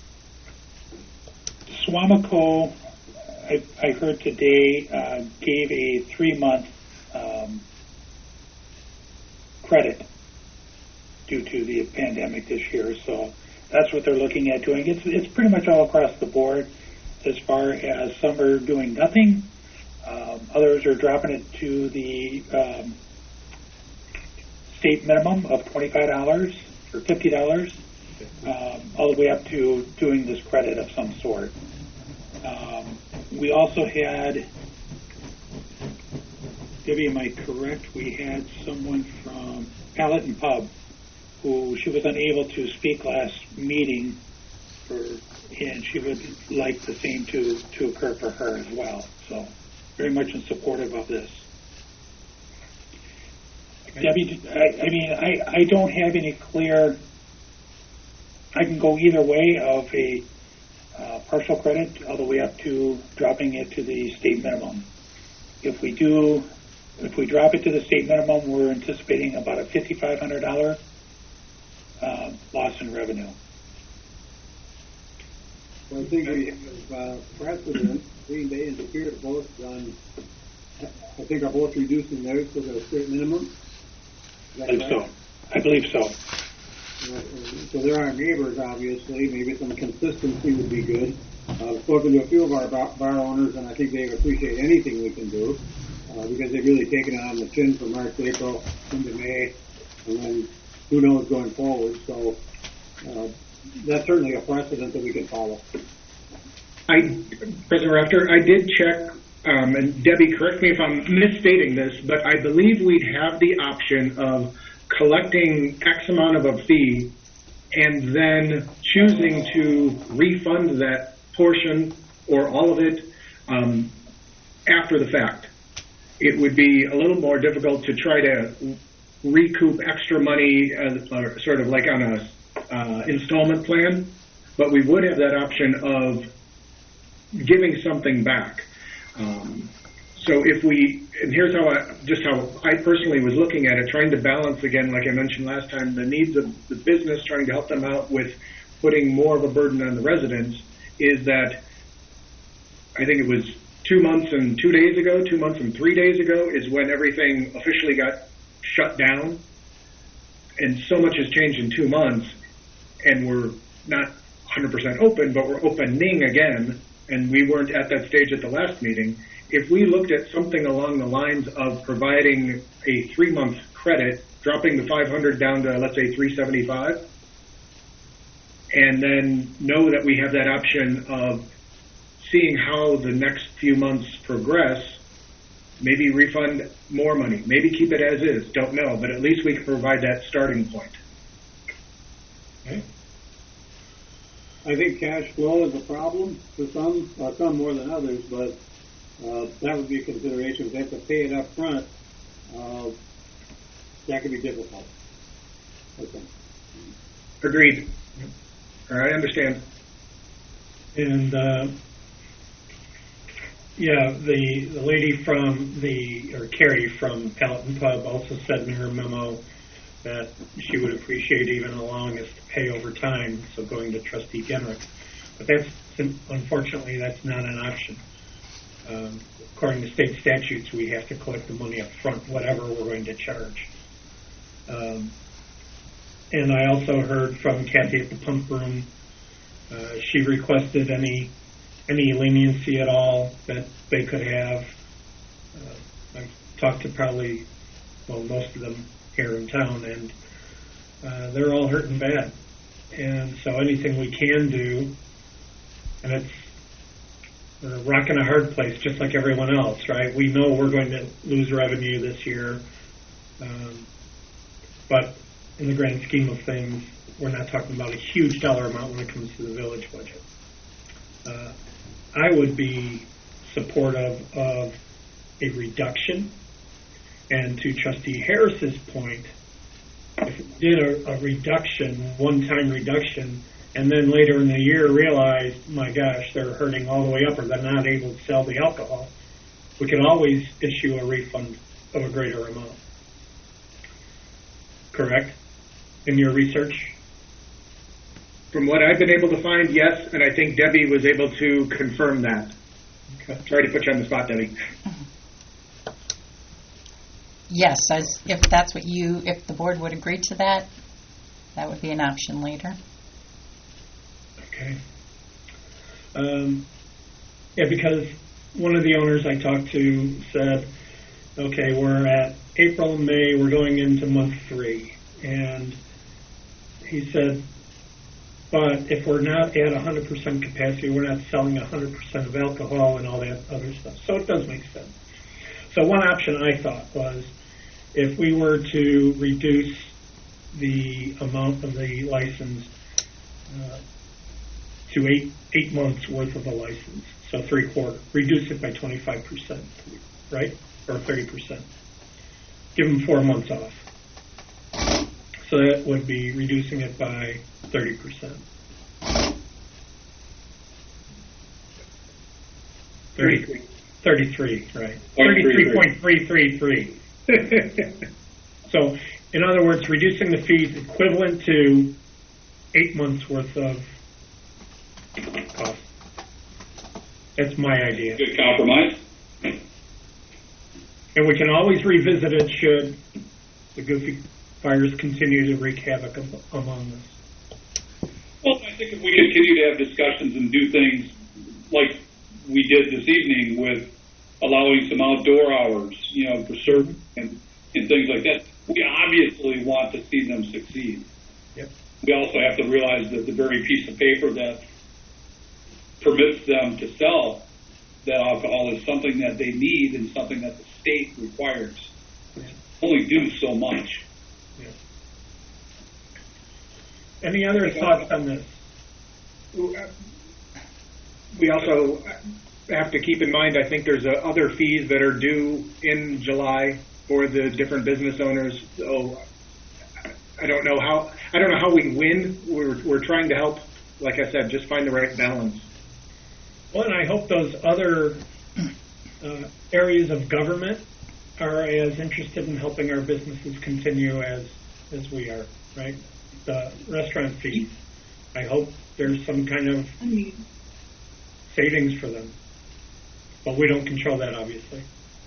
Swamico, I, I heard today, uh, gave a three-month um, credit due to the pandemic this year. So that's what they're looking at doing. It's it's pretty much all across the board. As far as some are doing nothing, um, others are dropping it to the um, state minimum of twenty-five dollars or fifty dollars, um, all the way up to doing this credit of some sort. Um, we also had, Debbie, am I correct? We had someone from Pallet and Pub who she was unable to speak last meeting, for, and she would like the same to, to occur for her as well. So very much in supportive of this. Debbie, I, I mean, I, I don't have any clear, I can go either way of a uh, partial credit all the way up to dropping it to the state minimum. If we do, if we drop it to the state minimum, we're anticipating about a five thousand five hundred dollars uh, loss in revenue. Well, I think we have uh, precedent. Green Bay and Superior have both done, I think are both reducing theirs to the state minimum. I believe so. I believe so. Uh, so there are neighbors, obviously. Maybe some consistency would be good. Uh, I've spoken to a few of our bar, bar owners, and I think they appreciate anything we can do uh, because they've really taken it on the chin for March, April, into May, and then who knows going forward. So uh, that's certainly a precedent that we can follow. I, President Rafter, I did check, um, and Debbie, correct me if I'm misstating this, but I believe we'd have the option of collecting X amount of a fee and then choosing to refund that portion or all of it um, after the fact. It would be a little more difficult to try to recoup extra money as, or sort of like on a uh, installment plan, but we would have that option of giving something back. Um, so if we, and here's how I, just how I personally was looking at it, trying to balance again, like I mentioned last time, the needs of the business, trying to help them out with putting more of a burden on the residents, is that I think it was two months and two days ago, two months and three days ago is when everything officially got shut down. And so much has changed in two months, and we're not one hundred percent open, but we're opening again, and we weren't at that stage at the last meeting. If we looked at something along the lines of providing a three-month credit, dropping the five hundred down to, let's say, three seventy-five, and then know that we have that option of seeing how the next few months progress, maybe refund more money, maybe keep it as is, don't know, but at least we can provide that starting point. Okay. I think cash flow is a problem for some, uh, some more than others, but uh, that would be a consideration. If they have to pay it up front, uh, that could be difficult. Okay. Agreed. All right, I understand. And uh, yeah, the the lady from the, or Carrie from Pallet and Pub also said in her memo that she would appreciate even allowing us to pay over time, so going to Trustee Genrich. But that's, unfortunately, that's not an option. Um, according to state statutes, we have to collect the money up front, whatever we're going to charge. Um, and I also heard from Kathy at the pump room. Uh, she requested any any leniency at all that they could have. Uh, I've talked to probably well, most of them here in town, and uh, they're all hurting bad. And so anything we can do, and it's a rock and a hard place, just like everyone else, right? We know we're going to lose revenue this year, um, but in the grand scheme of things, we're not talking about a huge dollar amount when it comes to the village budget. Uh, I would be supportive of a reduction, and to Trustee Harris's point, if we did a, a reduction, one-time reduction, and then later in the year realized, my gosh, they're hurting all the way up or they're not able to sell the alcohol, we can always issue a refund of a greater amount. Correct? In your research? From what I've been able to find, yes, and I think Debbie was able to confirm that. Okay. Sorry to put you on the spot, Debbie. Yes, as if that's what you, if the board would agree to that, that would be an option later. Okay. Um, yeah, because one of the owners I talked to said, okay, we're at April, May, we're going into month three. And he said, but if we're not at one hundred percent capacity, we're not selling one hundred percent of alcohol and all that other stuff. So it does make sense. So one option I thought was if we were to reduce the amount of the license uh, to eight eight months worth of a license, so three quarter, reduce it by twenty-five percent, right? Or thirty percent. Give them four months off. So that would be reducing it by thirty percent. thirty-three. thirty-three, right. thirty-three point three three three. So, in other words, reducing the fees equivalent to eight months worth of cost. That's my idea. Good compromise. And we can always revisit it should the goofy fires continue to wreak havoc among us. Well, I think if we continue to have discussions and do things like we did this evening with allowing some outdoor hours, you know, for serving and, and things like that, we obviously want to see them succeed. Yep. We also have to realize that the very piece of paper that permits them to sell that alcohol is something that they need and something that the state requires. Yeah. Only do so much. Yeah. Any other thoughts on this? We also have to keep in mind, I think there's uh, other fees that are due in July for the different business owners. So I don't know how I don't know how we win. We're we're trying to help, like I said, just find the right balance. Well, and I hope those other uh, areas of government are as interested in helping our businesses continue as as we are, right? The restaurant fees. I hope there's some kind of savings for them. But we don't control that, obviously.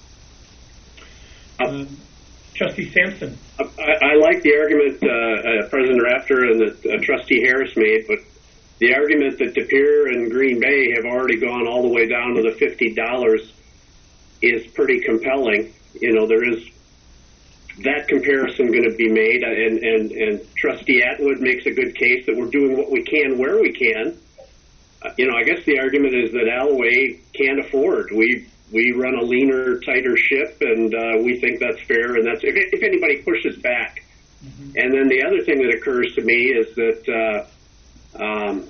Um, Trustee Sampson. I, I like the argument uh, uh, President Rafter and that uh, Trustee Harris made, but the argument that De Pere and Green Bay have already gone all the way down to the fifty dollars is pretty compelling. You know, there is that comparison going to be made, and, and, and Trustee Atwood makes a good case that we're doing what we can where we can. Uh, you know, I guess the argument is that Alloway can't afford. We we run a leaner, tighter ship, and uh, we think that's fair, and that's if, if anybody pushes back. Mm-hmm. And then the other thing that occurs to me is that uh, um,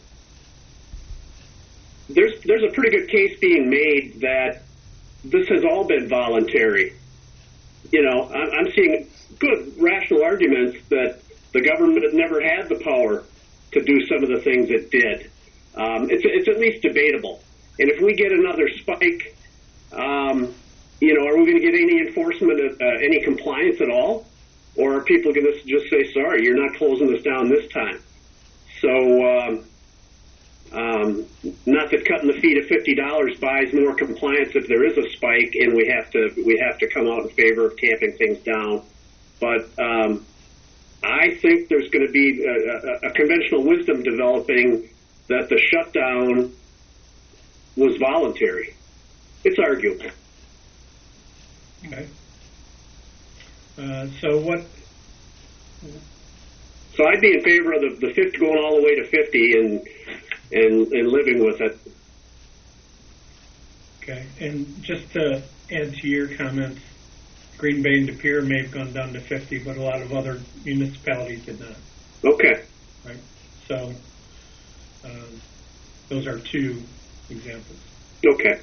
there's there's a pretty good case being made that this has all been voluntary. You know, I'm, I'm seeing good, rational arguments that the government had never had the power to do some of the things it did. Um, it's, it's at least debatable. And if we get another spike, um, you know, are we going to get any enforcement, of, uh, any compliance at all? Or are people going to just say, sorry, you're not closing this down this time? So, um, um, not that cutting the fee to fifty dollars buys more compliance if there is a spike and we have to we have to come out in favor of tamping things down. But um, I think there's going to be a, a, a conventional wisdom developing that the shutdown was voluntary. It's arguable. Okay. Uh, so what? So I'd be in favor of the, the fifty going all the way to fifty and and and living with it. Okay, and just to add to your comments, Green Bay and De Pere may have gone down to fifty, but a lot of other municipalities did not. Okay. Right. So um, those are two examples. Okay.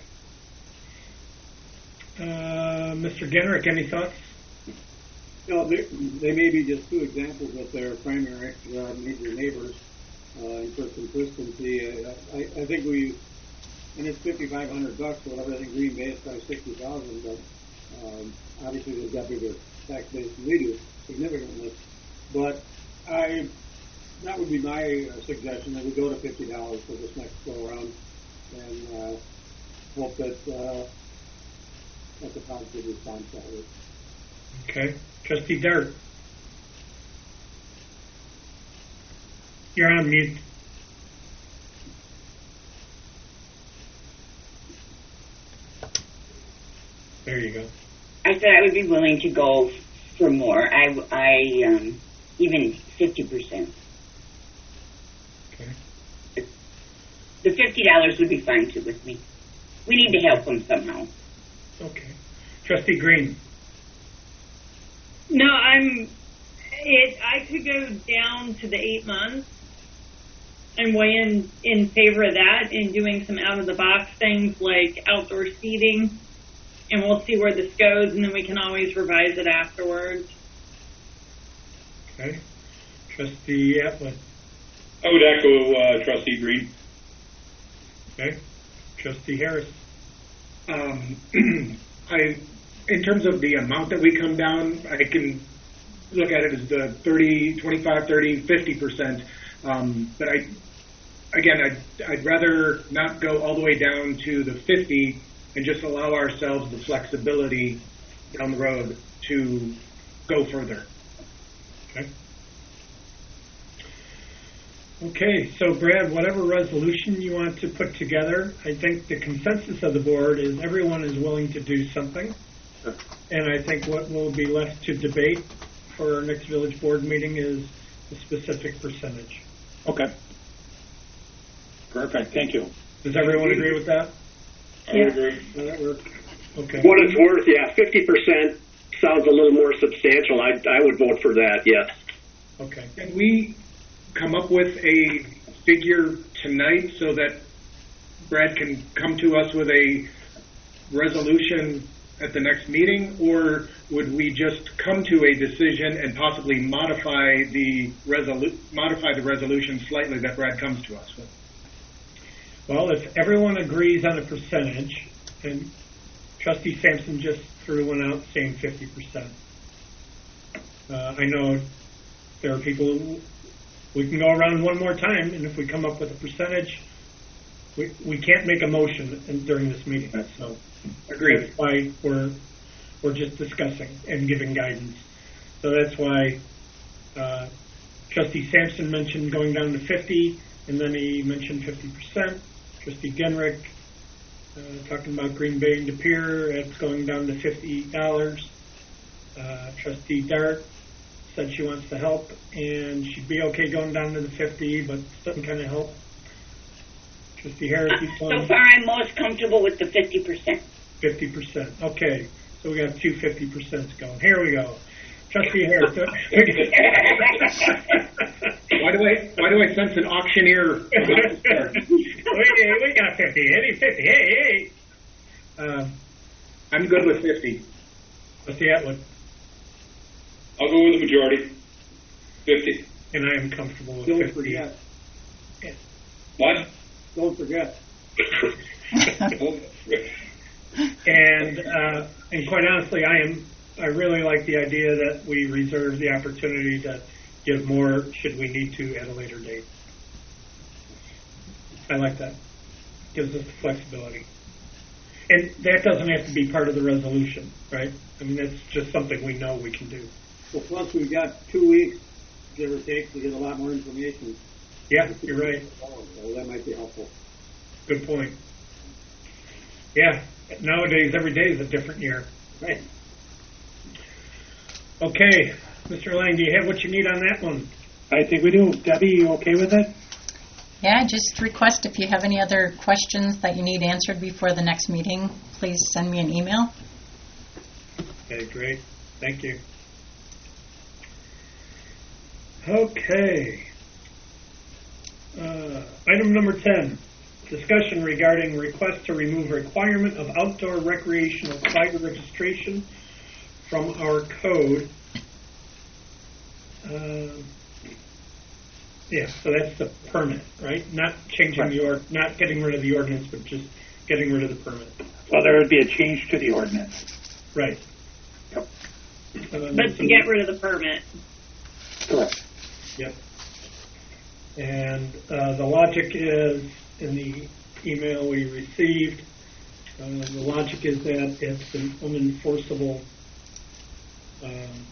Uh, Mister Genrick, any thoughts? You know, they, they may be just two examples of their primary uh, major neighbors. Uh, and for consistency, uh, I, I think we, and it's fifty-five hundred bucks or whatever. I think Green Bay is probably sixty thousand, but um, obviously they've got bigger tax base than we do, significantly. But I, that would be my uh, suggestion that we go to fifty dollars for this next go around, and uh, hope that uh, that's a positive response that way. Okay. Trustee Dart. You're on mute. There you go. I said I would be willing to go for more. I, I um, even fifty percent. Okay. The fifty dollars would be fine too with me. We need to help them somehow. Okay. Trustee Green. No, I'm. It. I could go down to the eight months and weigh in in favor of that and doing some out of the box things like outdoor seating, and we'll see where this goes, and then we can always revise it afterwards. Okay. Trustee Atwood. I would echo uh, Trustee Green. Okay. Trustee Harris. Um, I, in terms of the amount that we come down, I can look at it as the thirty, twenty-five, thirty, fifty percent. Um, but I, again, I'd, I'd rather not go all the way down to the fifty and just allow ourselves the flexibility down the road to go further. Okay. Okay, so Brad, whatever resolution you want to put together, I think the consensus of the board is everyone is willing to do something. And I think what will be left to debate for our next village board meeting is the specific percentage. Okay. Perfect. Thank you. Does everyone agree with that? I would agree. Okay. What it's worth, yeah, fifty percent sounds a little more substantial. I, I would vote for that, yes. Okay. Can we come up with a figure tonight so that Brad can come to us with a resolution at the next meeting, or would we just come to a decision and possibly modify the resolu- modify the resolution slightly that Brad comes to us with? Well, if everyone agrees on a percentage, and Trustee Sampson just threw one out saying fifty percent. Uh, I know there are people who, we can go around one more time, and if we come up with a percentage, we, we can't make a motion in, during this meeting. So, agreed. That's why we're we're just discussing and giving guidance. So that's why uh, Trustee Sampson mentioned going down to fifty, and then he mentioned fifty percent. Trustee Genrick uh, talking about Green Bay and De Pere, it's going down to fifty dollars. Uh, Trustee Dart said she wants to help, and she'd be okay going down to the fifty, but some kind of help. Trustee Harris, you So far, I'm most comfortable with the fifty percent. fifty percent. Okay, so we got two fifty percents going. Here we go. Trustee Harris. Why do I why do I sense an auctioneer? we, we got fifty. Any fifty. Hey, hey. Um, I'm good with fifty. Trustee Atwood. I'll go with the majority. fifty. And I am comfortable with Don't fifty. forget. What? Don't forget. and uh, and quite honestly, I am I really like the idea that we reserve the opportunity to give more should we need to at a later date. I like that. Gives us the flexibility. And that doesn't have to be part of the resolution, right? I mean, that's just something we know we can do. Well, plus we've got two weeks, give or take, to get a lot more information. Yeah, you're right. So that might be helpful. Good point. Yeah, nowadays every day is a different year. Right. Okay, Mister Lang, do you have what you need on that one? I think we do. Debbie, you okay with it? Yeah, just request if you have any other questions that you need answered before the next meeting, please send me an email. Okay, great. Thank you. Okay. Uh, item number ten, discussion regarding request to remove requirement of outdoor recreational fire registration from our code. Uh, yeah, so that's the permit, right? Not changing the or, not getting rid of the ordinance, but just getting rid of the permit. Well, there would be a change to the ordinance. Right. Yep. Uh, But to get rid of the permit. Correct. Yep. And uh, the logic is, in the email we received, uh, the logic is that it's an unenforceable um,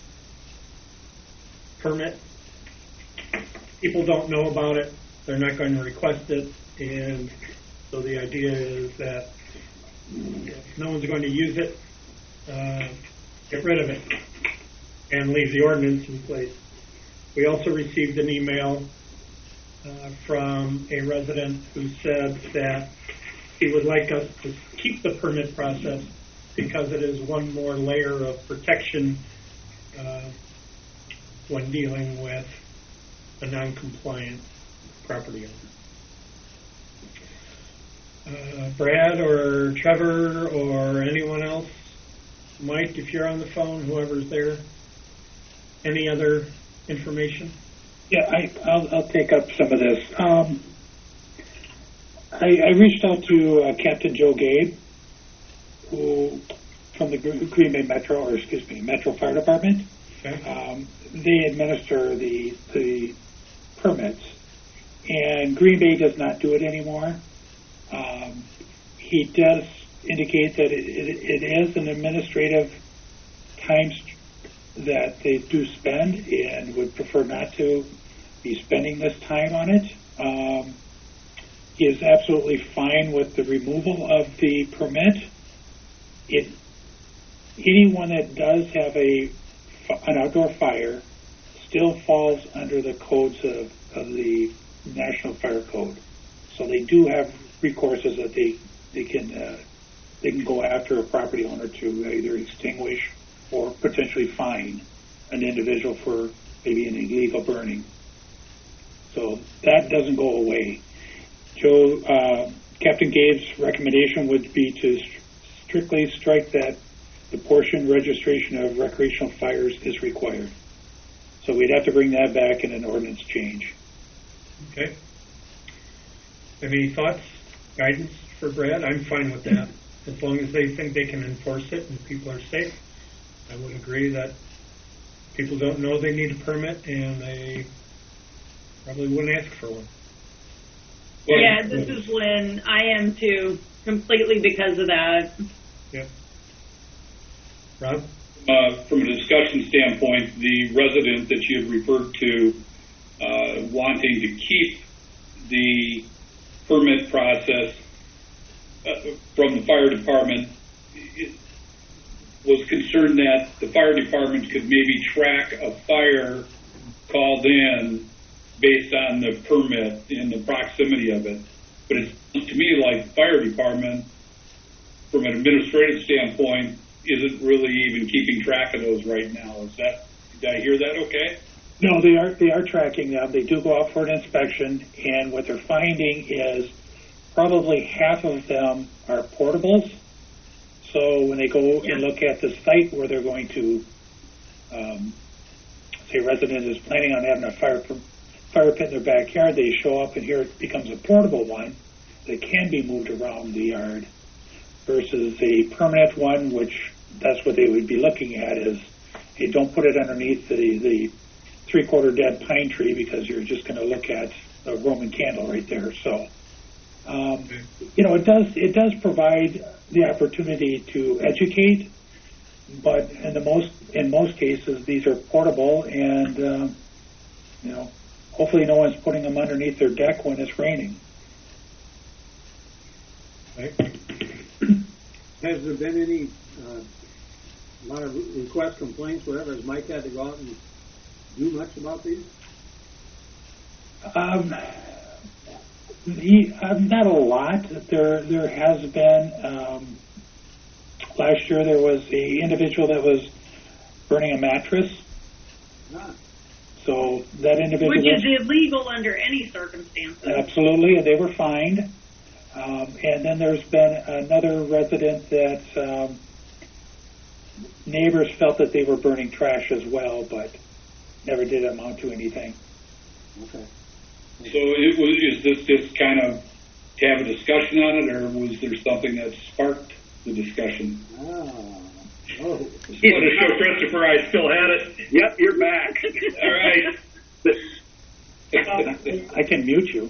permit. People don't know about it. They're not going to request it. And so the idea is that if no one's going to use it, uh, get rid of it and leave the ordinance in place. We also received an email uh, from a resident who said that he would like us to keep the permit process because it is one more layer of protection uh, when dealing with a non-compliant property owner. Uh, Brad or Trevor or anyone else, Mike, if you're on the phone, whoever's there, any other information? Yeah, I, I'll, I'll take up some of this. Um, I, I reached out to uh, Captain Joe Gabe, who from the Green Bay Metro, or excuse me, Metro Fire Department. Okay. Um, they administer the the permits, and Green Bay does not do it anymore. Um, he does indicate that it, it, it is an administrative time that they do spend, and would prefer not to be spending this time on it. Um, he is absolutely fine with the removal of the permit. It, anyone that does have a an outdoor fire still falls under the codes of, of the National Fire Code. So they do have recourses that they they can uh, they can go after a property owner to either extinguish or potentially fine an individual for maybe an illegal burning. So that doesn't go away. Joe, uh, Captain Gabe's recommendation would be to st- strictly strike that the portion registration of recreational fires is required. So we'd have to bring that back in an ordinance change. Okay. Any thoughts, guidance for Brad? I'm fine with that. As long as they think they can enforce it and people are safe, I would agree that people don't know they need a permit and they probably wouldn't ask for one. Yeah, this is Lynn. I am too, completely because of that. Yeah. Rob? Uh, from a discussion standpoint, the resident that you had referred to uh, wanting to keep the permit process uh, from the fire department was concerned that the fire department could maybe track a fire called in based on the permit and the proximity of it. But it sounds to me like the fire department, from an administrative standpoint, isn't really even keeping track of those right now. Is that, did I hear that okay? No, they are they are tracking them. They do go out for an inspection, and what they're finding is probably half of them are portables. So when they go yeah. and look at the site where they're going to, um, say a resident is planning on having a fire fire pit in their backyard, they show up and here it becomes a portable one that can be moved around the yard versus a permanent one, which that's what they would be looking at is, hey, don't put it underneath the, the three-quarter dead pine tree because you're just going to look at a Roman candle right there. So, um, you know, it does it does provide the opportunity to educate, but in the most in most cases these are portable, and uh, you know, hopefully no one's putting them underneath their deck when it's raining. Right. Has there been any uh, A lot of re- requests, complaints, whatever. Has Mike had to go out and do much about these? Um, he, uh, not a lot. There, there has been. Um, last year, there was a individual that was burning a mattress. Ah. So that individual, Which is illegal under any circumstances. absolutely, and they were fined. Um, and then there's been another resident that um, neighbors felt that they were burning trash as well, but never did amount to anything. Okay. So it was, is this just kind of to have a discussion on it, or was there something that sparked the discussion? Ah. Oh. Just wanted to show Christopher I still had it. Yep, you're back. All right. I can mute you.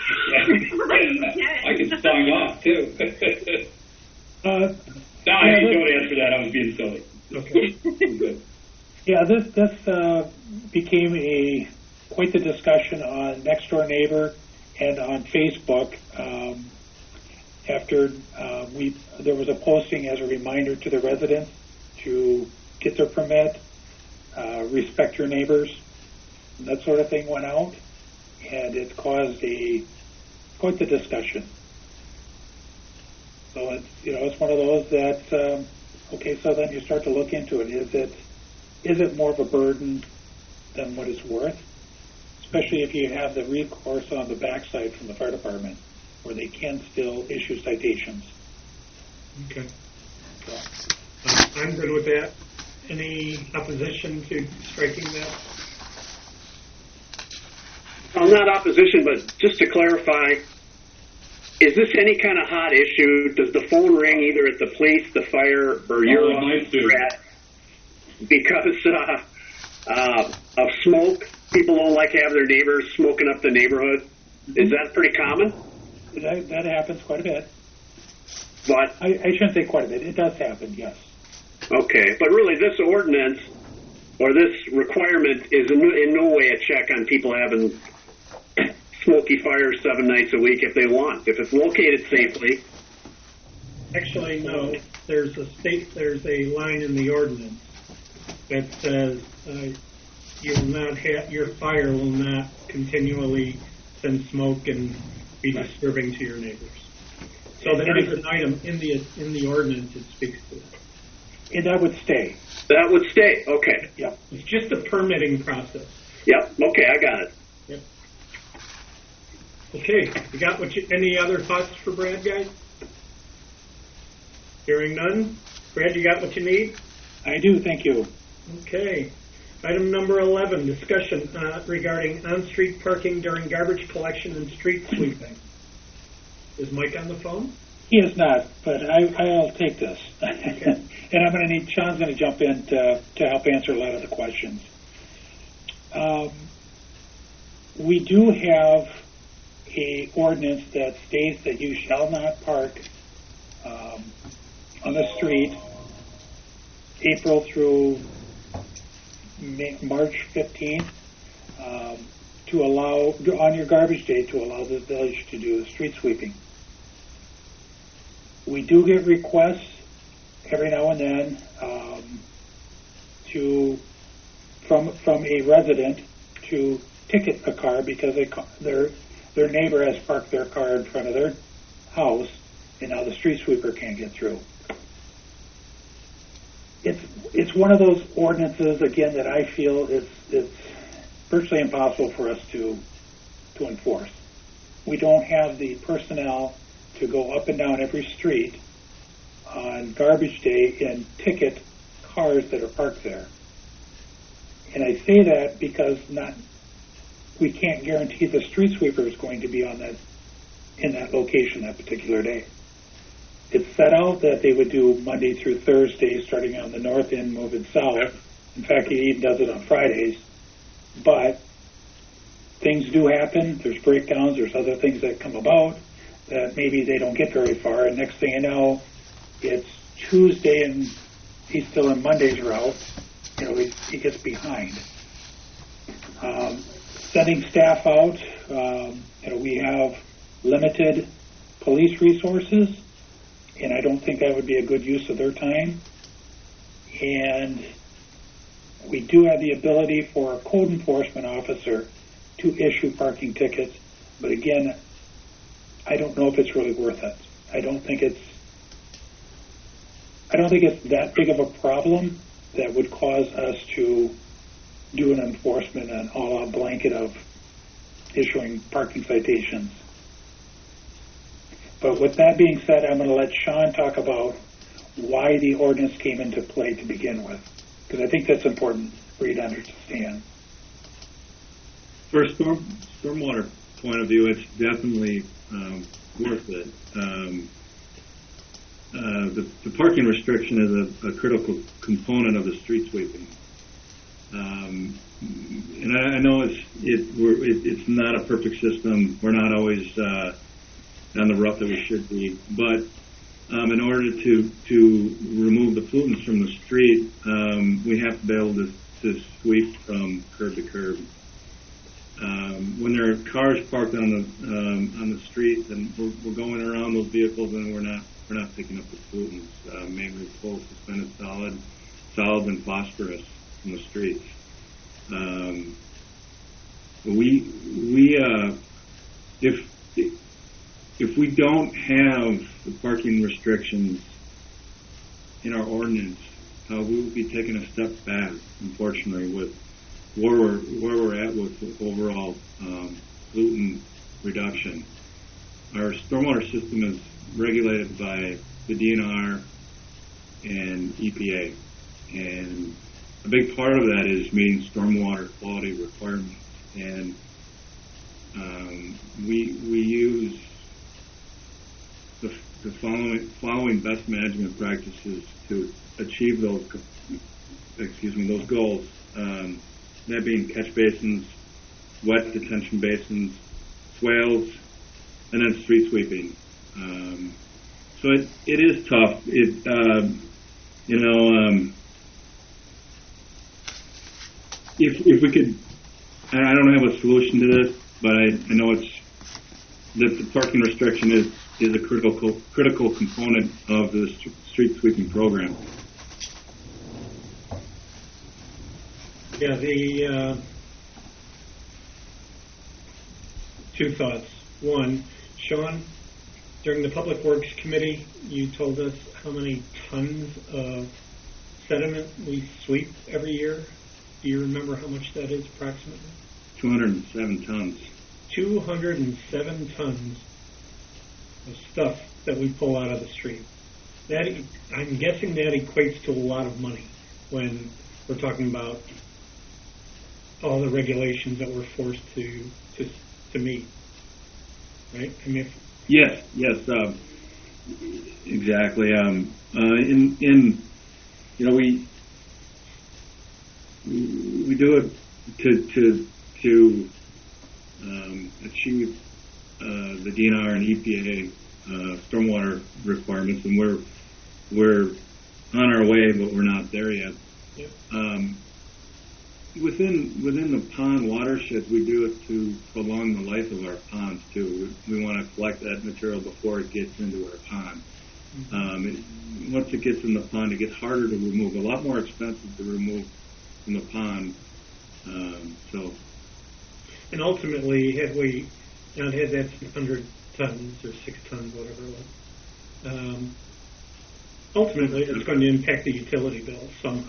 I can song off, too. Uh, no, I yeah, didn't don't answer that. I was being silly. Okay. Yeah, this this uh, became a quite the discussion on Next Door Neighbor and on Facebook. Um, after uh, we there was a posting as a reminder to the residents to get their permit, uh, respect your neighbors, that sort of thing went out, and it caused a quite the discussion. So it's you know it's one of those that um, okay, so then you start to look into it. Is it is it more of a burden than what it's worth? Especially if you have the recourse on the backside from the fire department, where they can still issue citations. Okay. Uh, I'm good with that. Any opposition to striking that? Well, not opposition, but just to clarify, is this any kind of hot issue? Does the phone ring either at the police, the fire, or your Oh, it might do. office because uh, uh, of smoke? People don't like having their neighbors smoking up the neighborhood. Is that pretty common? That, that happens quite a bit. But I, I shouldn't say quite a bit. It does happen, yes. okay, but really, this ordinance or this requirement is in, in no way a check on people having smoky fires seven nights a week if they want. If it's located safely. Actually, no. There's a state. There's a line in the ordinance that says uh, you will not have your fire will not continually send smoke and be disturbing to your neighbors. So there is an item in the in the ordinance that speaks to that. And that would stay. That would stay. Okay. Yep. It's just a permitting process. Yep. Okay, I got it. Yep. Okay, you got what you, any other thoughts for Brad, guys? Hearing none. Brad, you got what you need? I do, thank you. Okay. Item number eleven, discussion uh, regarding on-street parking during garbage collection and street sweeping. Is Mike on the phone? He is not, but I, I'll take this. Okay. And I'm going to need, Sean's going to jump in to, to help answer a lot of the questions. Um, we do have a ordinance that states that you shall not park um, on the street April through May, March fifteenth um, to allow, on your garbage day, to allow the village to do the street sweeping. We do get requests every now and then um, to from from a resident to ticket a car because they, their their neighbor has parked their car in front of their house, and now the street sweeper can't get through. It's it's one of those ordinances again that I feel is it's virtually impossible for us to to enforce. We don't have the personnel to go up and down every street on garbage day and ticket cars that are parked there. And I say that because not we can't guarantee the street sweeper is going to be on that in that location that particular day. It's set out that they would do Monday through Thursday, starting on the north end, moving south. In fact, he even does it on Fridays. But things do happen. There's breakdowns. There's other things that come about that maybe they don't get very far. And next thing you know, it's Tuesday and he's still in Monday's route. You know, he, he gets behind. Um, sending staff out, um, you know, we have limited police resources, and I don't think that would be a good use of their time. and we do have the ability for a code enforcement officer to issue parking tickets, but again, I don't know if it's really worth it. I don't think it's I don't think it's that big of a problem that would cause us to do an enforcement, an all-out blanket of issuing parking citations. But with that being said, I'm going to let Sean talk about why the ordinance came into play to begin with, because I think that's important for you to understand. First, storm, stormwater point of view, it's definitely um, worth it. Um, uh, the, the parking restriction is a, a critical component of the street sweeping. Um, and I, I know it's it, we're, it, it's not a perfect system. We're not always uh, on the route that we should be. But um, in order to to remove the pollutants from the street, um, we have to be able to, to sweep from curb to curb. Um, when there are cars parked on the um, on the street, and we're, we're going around those vehicles, and we're not we're not picking up the pollutants, uh, mainly coal, suspended solid, solids, and phosphorus from the streets. Um, we we uh, if if we don't have the parking restrictions in our ordinance, uh, we will be taking a step back, unfortunately, with where we're where we're at with the overall um, pollutant reduction. Our stormwater system is regulated by the D N R and E P A, and a big part of that is meeting stormwater quality requirements. And um, we we use the, the following following best management practices to achieve those excuse me those goals. Um, that being catch basins, wet detention basins, swales, and then street sweeping. Um, so it, it is tough. It uh, you know um, if if we could, I don't have a solution to this, but I, I know it's that the parking restriction is is a critical critical component of the street sweeping program. Yeah, the uh, two thoughts. One, Sean, during the Public Works Committee, you told us how many tons of sediment we sweep every year. Do you remember how much that is approximately? two hundred seven tons. two hundred seven tons of stuff that we pull out of the street. That I'm guessing that equates to a lot of money when we're talking about all the regulations that we're forced to to, to meet, right? I mean, if, yes, yes, uh, exactly. Um, uh, in in you know we we do it to to to um, achieve uh, the D N R and E P A uh, stormwater requirements, and we're we're on our way, but we're not there yet. Yep. Um, Within within the pond watersheds, we do it to prolong the life of our ponds too. We, we want to collect that material before it gets into our pond. Mm-hmm. Um, it, once it gets in the pond, it gets harder to remove, a lot more expensive to remove from the pond. Um, so, and ultimately, had we not had that one hundred tons or six tons, whatever it was, um, ultimately it's going to impact the utility bill somehow.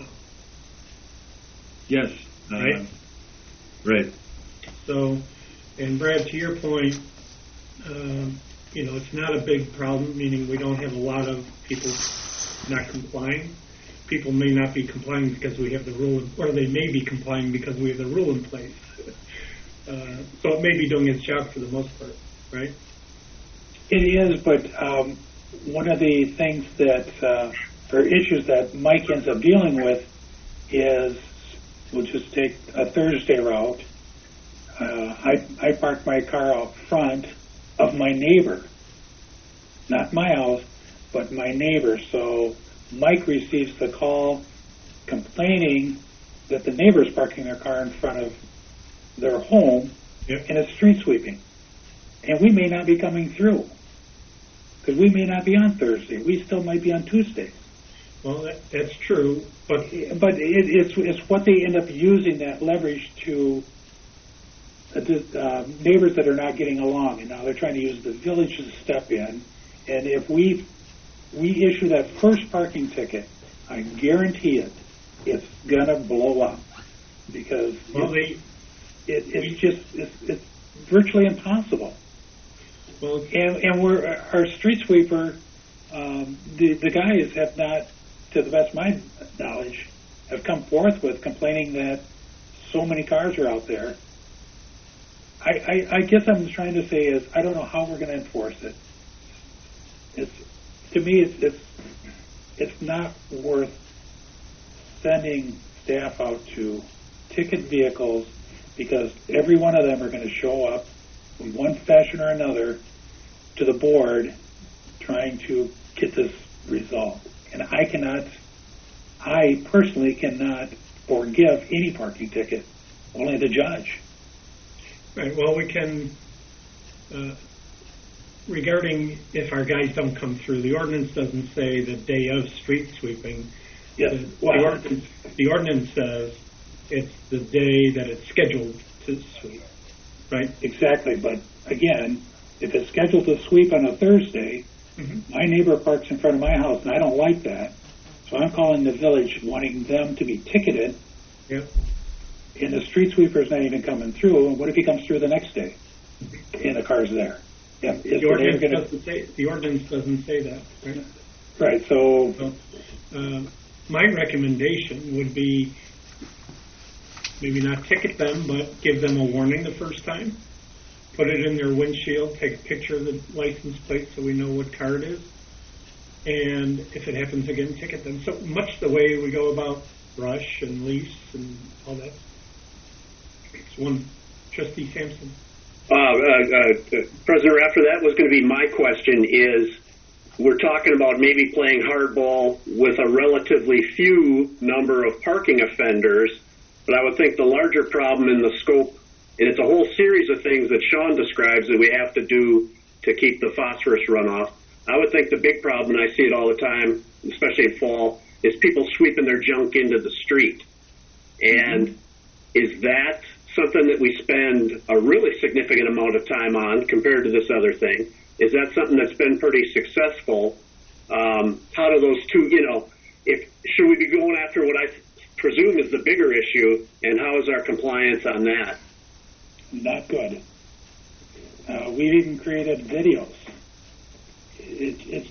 Yes. Uh, right? Right. So, and Brad, to your point, um, you know, it's not a big problem, meaning we don't have a lot of people not complying. People may not be complying because we have the rule, or they may be complying because we have the rule in place. Uh, so it may be doing its job for the most part, right? It is, but um, one of the things that, uh, or issues that Mike ends up dealing with is, we'll just take a Thursday route. Uh, I, I park my car out front of my neighbor. Not my house, but my neighbor. So Mike receives the call complaining that the neighbor's parking their car in front of their home, yep. and it's street sweeping. And we may not be coming through because we may not be on Thursday. We still might be on Tuesday. Well, that, that's true, but but it, it's it's what they end up using that leverage to uh, uh, neighbors that are not getting along, and now they're trying to use the village to step in. And if we we issue that first parking ticket, I guarantee it, it's gonna blow up because well, it, it, it's just it's, it's virtually impossible. Well, and and we're our street sweeper. Um, the the guys have not, to the best of my knowledge, have come forth with complaining that so many cars are out there. I, I, I guess I'm trying to say is I don't know how we're going to enforce it. It's to me it's it's it's not worth sending staff out to ticket vehicles because every one of them are going to show up in one fashion or another to the board trying to get this resolved. And I cannot, I personally cannot forgive any parking ticket, only the judge. Right, well, we can, uh, regarding if our guys don't come through, the ordinance doesn't say the day of street sweeping. Yes. The, Well, the, ordinance, the ordinance says it's the day that it's scheduled to sweep, right? Exactly, but again, if it's scheduled to sweep on a Thursday, mm-hmm. my neighbor parks in front of my house, and I don't like that, so I'm calling the village wanting them to be ticketed. Yep. And the street sweeper's not even coming through, and what if he comes through the next day and the car's there? Yeah, the, ordinance gonna... doesn't say, the ordinance doesn't say that, right? Right, so... so uh, my recommendation would be maybe not ticket them, but give them a warning the first time. Put it in their windshield, take a picture of the license plate so we know what car it is. And if it happens again, ticket them. So much the way we go about brush and lease and all that. It's one, Trustee Sampson. Uh, uh, uh, President Rafter, that was going to be my question is, we're talking about maybe playing hardball with a relatively few number of parking offenders, but I would think the larger problem in the scope, and it's a whole series of things that Sean describes that we have to do to keep the phosphorus runoff. I would think the big problem, and I see it all the time, especially in fall, is people sweeping their junk into the street. And mm-hmm. is that something that we spend a really significant amount of time on compared to this other thing? Is that something that's been pretty successful? Um, how do those two, you know, if should we be going after what I presume is the bigger issue, and how is our compliance on that? Not good. Uh, we've even created videos. It, it's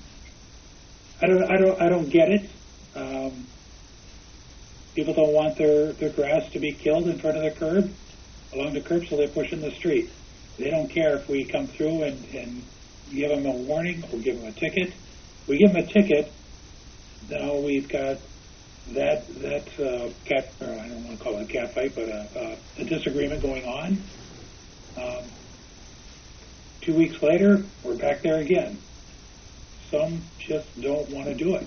I don't I don't I don't get it. Um, people don't want their, their grass to be killed in front of the curb, along the curb, so they push in the street. They don't care if we come through and, and give them a warning or give them a ticket. We give them a ticket. Now we've got that that uh, cat. Or I don't want to call it a cat fight, but a, a, a disagreement going on. Um, two weeks later, we're back there again. Some just don't want to do it.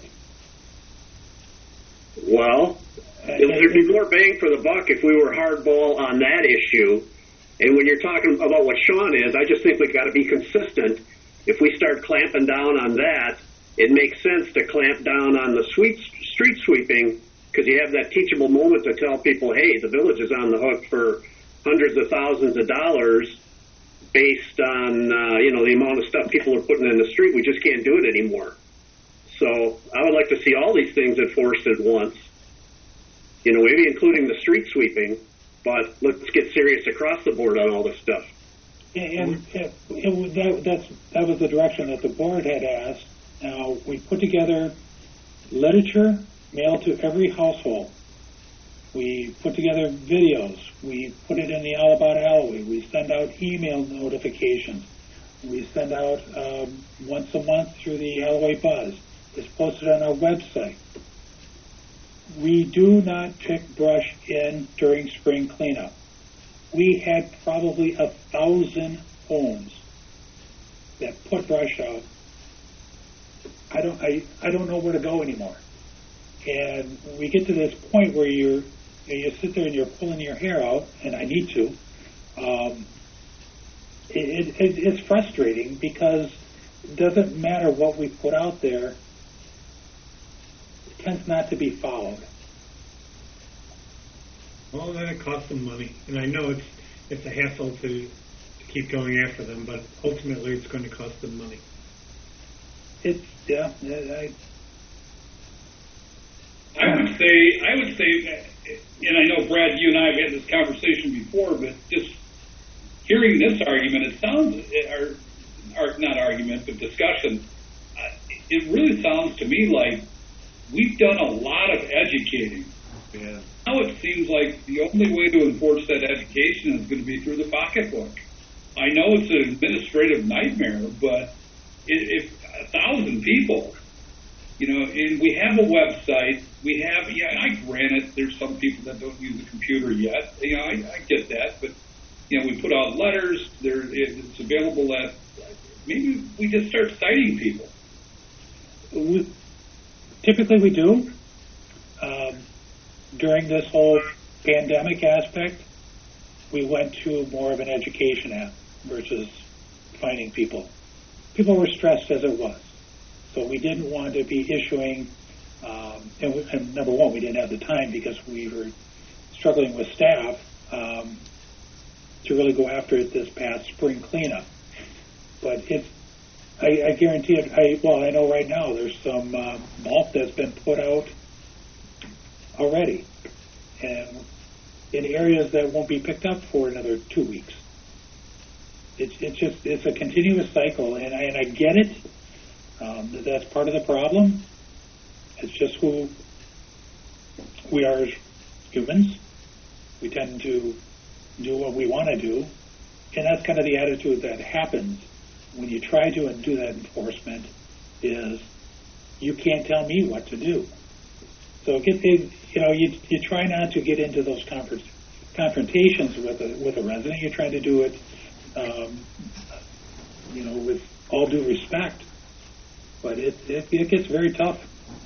Well, there'd be more bang for the buck if we were hardball on that issue. And when you're talking about what Sean is, I just think we've got to be consistent. If we start clamping down on that, it makes sense to clamp down on the sweet street sweeping because you have that teachable moment to tell people, hey, the village is on the hook for hundreds of thousands of dollars based on, uh, you know, the amount of stuff people are putting in the street. We just can't do it anymore. So I would like to see all these things enforced at once, you know, maybe including the street sweeping. But let's get serious across the board on all this stuff. And, and it, it, that, that's, that was the direction that the board had asked. Now, we put together literature mailed to every household. We put together videos. We put it in the All About Alley. We send out email notifications. We send out um, once a month through the Alloway Buzz. It's posted on our website. We do not pick brush in during spring cleanup. We had probably a thousand homes that put brush out. I don't, I, I don't know where to go anymore. And we get to this point where you're, you sit there and you're pulling your hair out, and I need to. Um, it, it, it's frustrating because it doesn't matter what we put out there. tends not to be followed. Well, then it costs them money, and I know it's it's a hassle to, to keep going after them, but ultimately it's going to cost them money. It's yeah. I, I would say, I would say, and I know Brad, you and I have had this conversation before, but just hearing this argument, it sounds, or, or not argument, but discussion, uh, it really sounds to me like we've done a lot of educating. Yeah. Now it seems like the only way to enforce that education is going to be through the pocketbook. I know it's an administrative nightmare, but if, if a thousand people, you know, and we have a website, we have, yeah, I grant it, there's some people that don't use a computer yet. You know, I, I get that, but, you know, we put out letters, there, it's available at, maybe we just start citing people. We, typically we do. Um, during this whole pandemic aspect, we went to more of an education app versus finding people. People were stressed as it was. So we didn't want to be issuing, um, and, we, and number one, we didn't have the time because we were struggling with staff um, to really go after it this past spring cleanup. But it's, I, I guarantee it, I, well, I know right now there's some uh, mulch that's been put out already, and in areas that won't be picked up for another two weeks. It's, it's just, it's a continuous cycle, and I, and I get it. Um, that that's part of the problem. It's just who we are as humans. We tend to do what we want to do, and that's kind of the attitude that happens when you try to do that enforcement. Is you can't tell me what to do. So get you know you you try not to get into those confront, confrontations with a with a resident. You're trying to do it, um, you know, with all due respect. But it, it it gets very tough.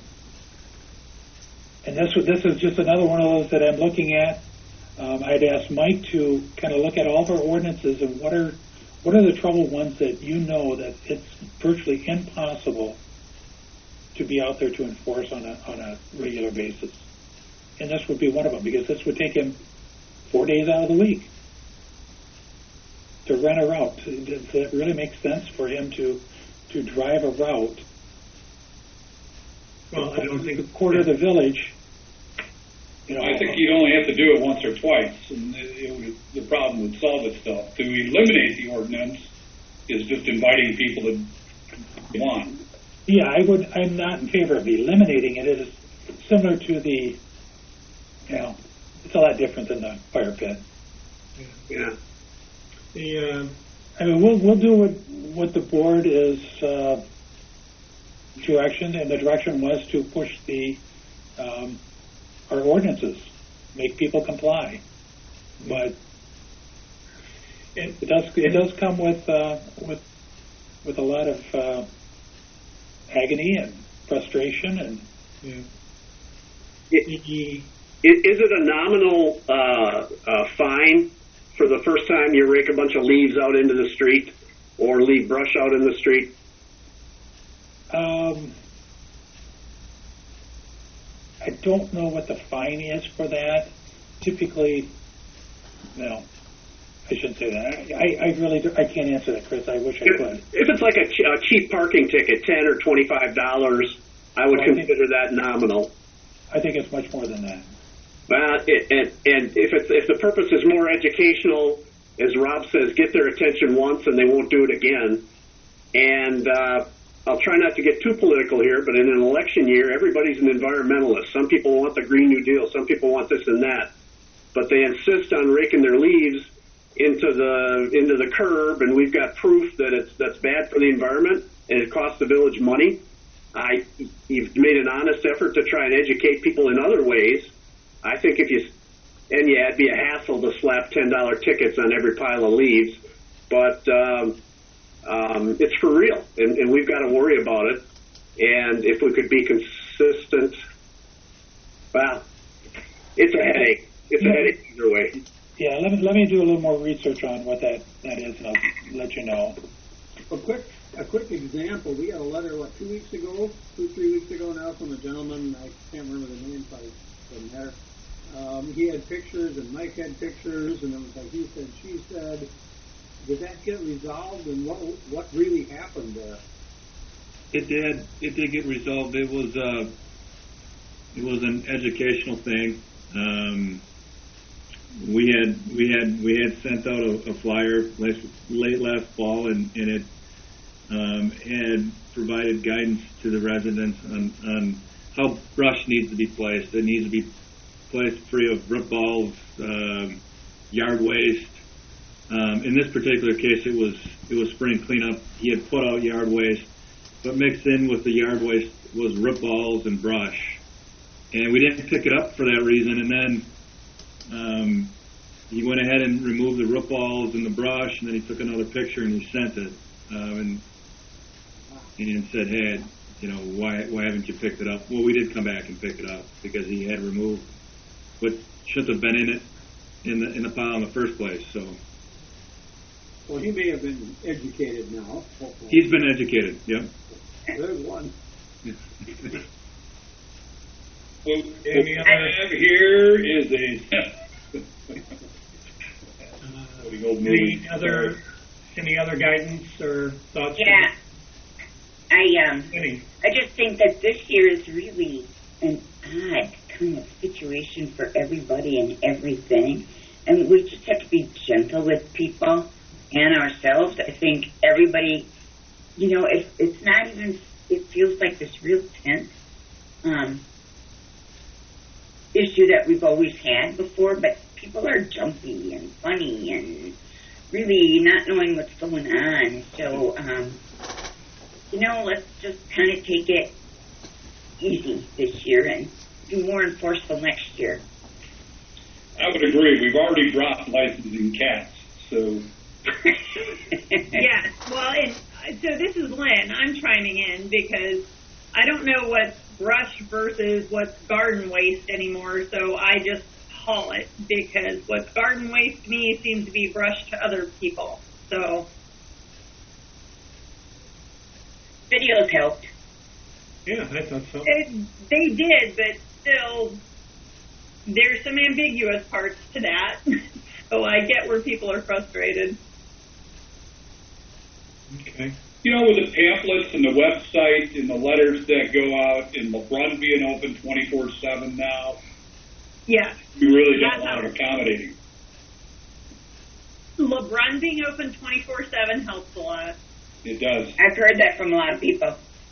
And this this is just another one of those that I'm looking at. Um, I'd asked Mike to kind of look at all of our ordinances and what are what are the troubled ones that you know that it's virtually impossible to be out there to enforce on a on a regular basis. And this would be one of them, because this would take him four days out of the week to rent a route. Does it really make sense for him to to drive a route? Well, I don't think a quarter of the village. You know, I think you'd only have to do it once or twice, and it, it would, the problem would solve itself. To eliminate the ordinance is just inviting people to go on. Yeah, I would. I'm not in favor of eliminating it. It is similar to the, you know, it's a lot different than the fire pit. Yeah. The uh, I mean, we'll we'll do what what the board is uh, direction, and the direction was to push the um, our ordinances, make people comply. But it, it does it does come with uh, with with a lot of uh, agony and frustration, and yeah. It, is it a nominal uh, uh, fine for the first time you rake a bunch of leaves out into the street or leave brush out in the street? Um, I don't know what the fine is for that. Typically, no, I shouldn't say that. I, I really do, I can't answer that, Chris. I wish I if, could. If it's like a, ch- a cheap parking ticket, ten or twenty-five dollars, I would well, consider I think, that nominal. I think it's much more than that. Well, it, and, and if it's if the purpose is more educational, as Rob says, get their attention once and they won't do it again. And uh, I'll try not to get too political here, but in an election year, everybody's an environmentalist. Some people want the Green New Deal, some people want this and that, but they insist on raking their leaves into the into the curb, and we've got proof that it's that's bad for the environment and it costs the village money. I you've made an honest effort to try and educate people in other ways. I think if you and yeah, it'd be a hassle to slap ten dollar tickets on every pile of leaves, but um, um, it's for real, and, and we've got to worry about it. And if we could be consistent, well, it's a headache. It's a headache either way. Yeah, let me let me do a little more research on what that, that is, and I'll let you know. Well, quick a quick example. We got a letter, what, two weeks ago, two, three weeks ago now from a gentleman, I can't remember the name, but it doesn't matter. Um, he had pictures and Mike had pictures, and it was like he said, she said. Did that get resolved, and what what really happened there? It did. It did get resolved. It was uh, it was an educational thing. Um, we had we had we had sent out a, a flyer late, late last fall, and, and it um, had provided guidance to the residents on, on how brush needs to be placed. It needs to be placed free of root balls, uh, yard waste. Um, in this particular case, it was it was spring cleanup. He had put out yard waste, but mixed in with the yard waste was root balls and brush, and we didn't pick it up for that reason. And then um, he went ahead and removed the root balls and the brush, and then he took another picture and he sent it, um, and and said, "Hey, you know, why why haven't you picked it up?" Well, we did come back and pick it up because he had removed what shouldn't have been in it in the in the pile in the first place. So. Well, he may have been educated now. Hopefully. He's been educated, yep. There's one. Well, what I have here is a. Any other any other guidance or thoughts? Yeah, I um, Any? I just think that this year is really an odd kind of situation for everybody and everything, and we just have to be gentle with people and ourselves. I think everybody, you know, it, it's not even, it feels like this real tense um, issue that we've always had before, but people are jumpy and funny and really not knowing what's going on. So, um, you know, let's just kind of take it easy this year and be more enforceful next year. I would agree. We've already dropped licensing cats, so... Yes, well, and so this is Lynn. I'm chiming in because I don't know what's brush versus what's garden waste anymore, so I just haul it because what's garden waste to me seems to be brush to other people. So videos helped. Yeah, I thought so. It, they did, but still, there's some ambiguous parts to that. So I get where people are frustrated. Okay. You know, with the pamphlets and the website and the letters that go out and LeBrun being open twenty-four seven now, yeah, we really That's got a lot of how- accommodating. LeBrun being open twenty-four seven helps a lot. It does. I've heard that from a lot of people.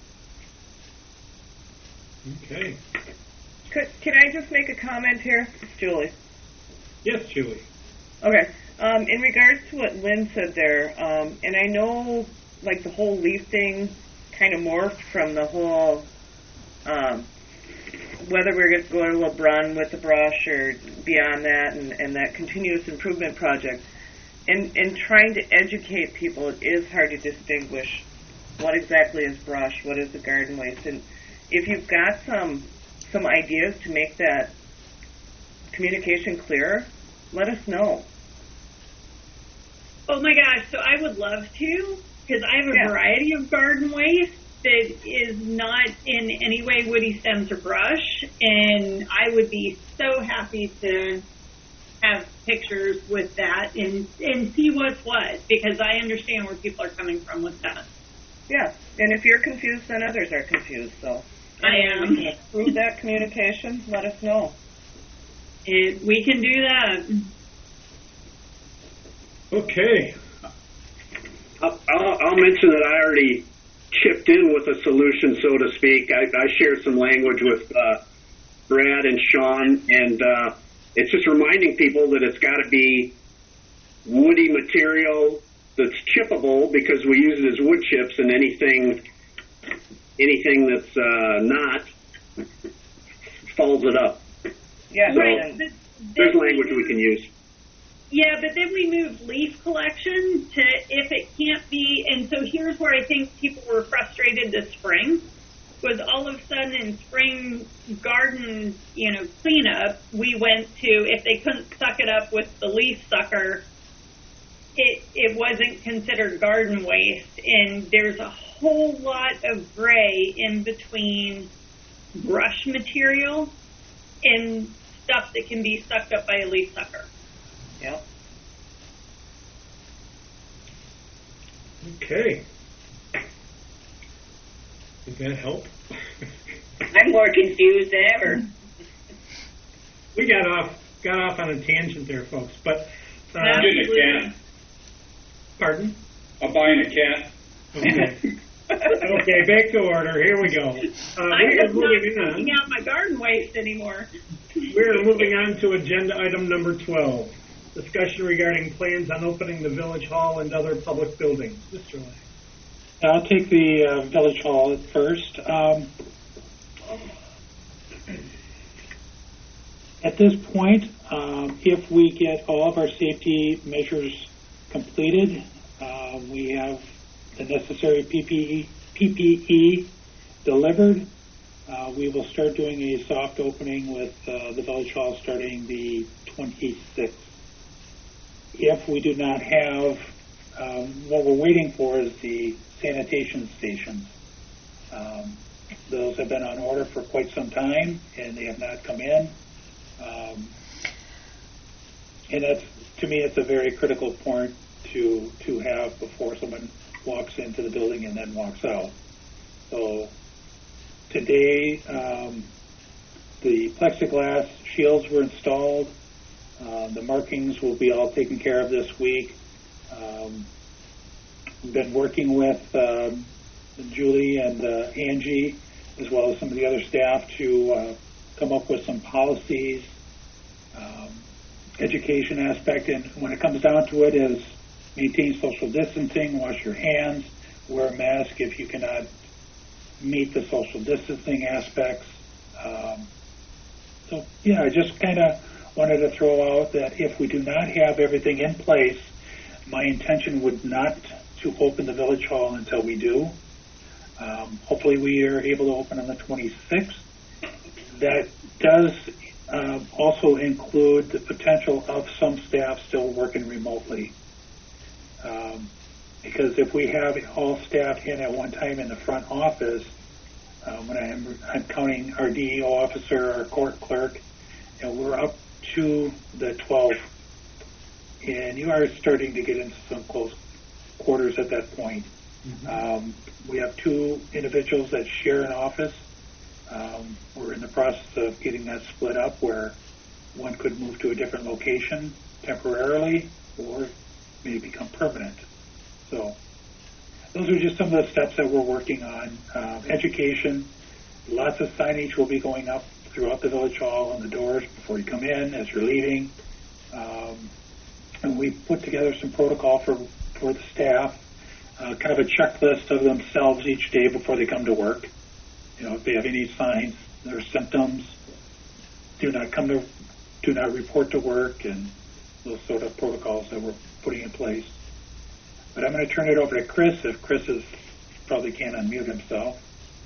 Okay. Could, can I just make a comment here? It's Julie. Yes, Julie. Okay. Um, in regards to what Lynn said there, um, and I know, like, the whole leaf thing kind of morphed from the whole, um, whether we're going to go to LeBrun with the brush or beyond that, and, and that continuous improvement project. And, and trying to educate people, it is hard to distinguish what exactly is brush, what is the garden waste. And if you've got some some ideas to make that communication clearer, let us know. Oh my gosh, so I would love to, because I have a Yeah. variety of garden waste that is not in any way woody stems or brush, and I would be so happy to have pictures with that and, and see what's what, because I understand where people are coming from with that. Yeah, and if you're confused, then others are confused, so. I am. If you can improve that communication, let us know. It, we can do that. Okay. I'll, I'll I'll mention that I already chipped in with a solution, so to speak. I, I shared some language with uh, Brad and Sean, and uh, it's just reminding people that it's got to be woody material that's chippable, because we use it as wood chips, and anything anything that's uh, not folds it up. Yeah, so right, but there's then language we we can use. Yeah, but then we moved leaf collection to if it can't be, and so here's where I think people were frustrated this spring, was all of a sudden in spring garden, you know, cleanup, we went to, if they couldn't suck it up with the leaf sucker, it, it wasn't considered garden waste, and there's a whole lot of gray in between brush material and stuff that can be sucked up by a leaf sucker. Yep. Okay. Did that help? I'm more confused than ever. We got off got off on a tangent there, folks. But uh, I'm getting a cat. Pardon? I'm buying a cat. Okay. Okay, back to order. Here we go. Uh, I'm we are just not moving on. taking out my garden waste anymore. We're moving on to agenda item number twelve. Discussion regarding plans on opening the village hall and other public buildings. Mister Lang. I'll take the uh, village hall at first. Um, at this point, um, if we get all of our safety measures completed, uh, we have the necessary P P E, P P E delivered, uh, we will start doing a soft opening with uh, the village hall starting the twenty-sixth. If we do not have, um, what we're waiting for is the sanitation stations. Um, those have been on order for quite some time, and they have not come in. Um, and that's, to me, it's a very critical point to to have before someone walks into the building and then walks out. So today, um, the plexiglass shields were installed. Uh, the markings will be all taken care of this week. Um, we've been working with um, Julie and uh, Angie, as well as some of the other staff, to uh, come up with some policies, um, education aspect, and when it comes down to it is maintain social distancing, wash your hands, wear a mask if you cannot meet the social distancing aspects. Um, so, yeah, I just kind of wanted to throw out that if we do not have everything in place, my intention would not to open the village hall until we do. Um, hopefully we are able to open on the twenty-sixth. That does uh, also include the potential of some staff still working remotely. Um, because if we have all staff in at one time in the front office, um, when I'm, I'm counting our D E O officer, our court clerk, and we're up to the twelve, and you are starting to get into some close quarters at that point. Mm-hmm. Um, we have two individuals that share an office. Um, we're in the process of getting that split up where one could move to a different location temporarily or may become permanent. So those are just some of the steps that we're working on. Um, education, lots of signage will be going up throughout the village hall on the doors before you come in, as you're leaving. Um, and we put together some protocol for, for the staff, uh, kind of a checklist of themselves each day before they come to work. You know, if they have any signs or symptoms, do not come to, do not report to work, and those sort of protocols that we're putting in place. But I'm going to turn it over to Chris, if Chris is, probably can't unmute himself.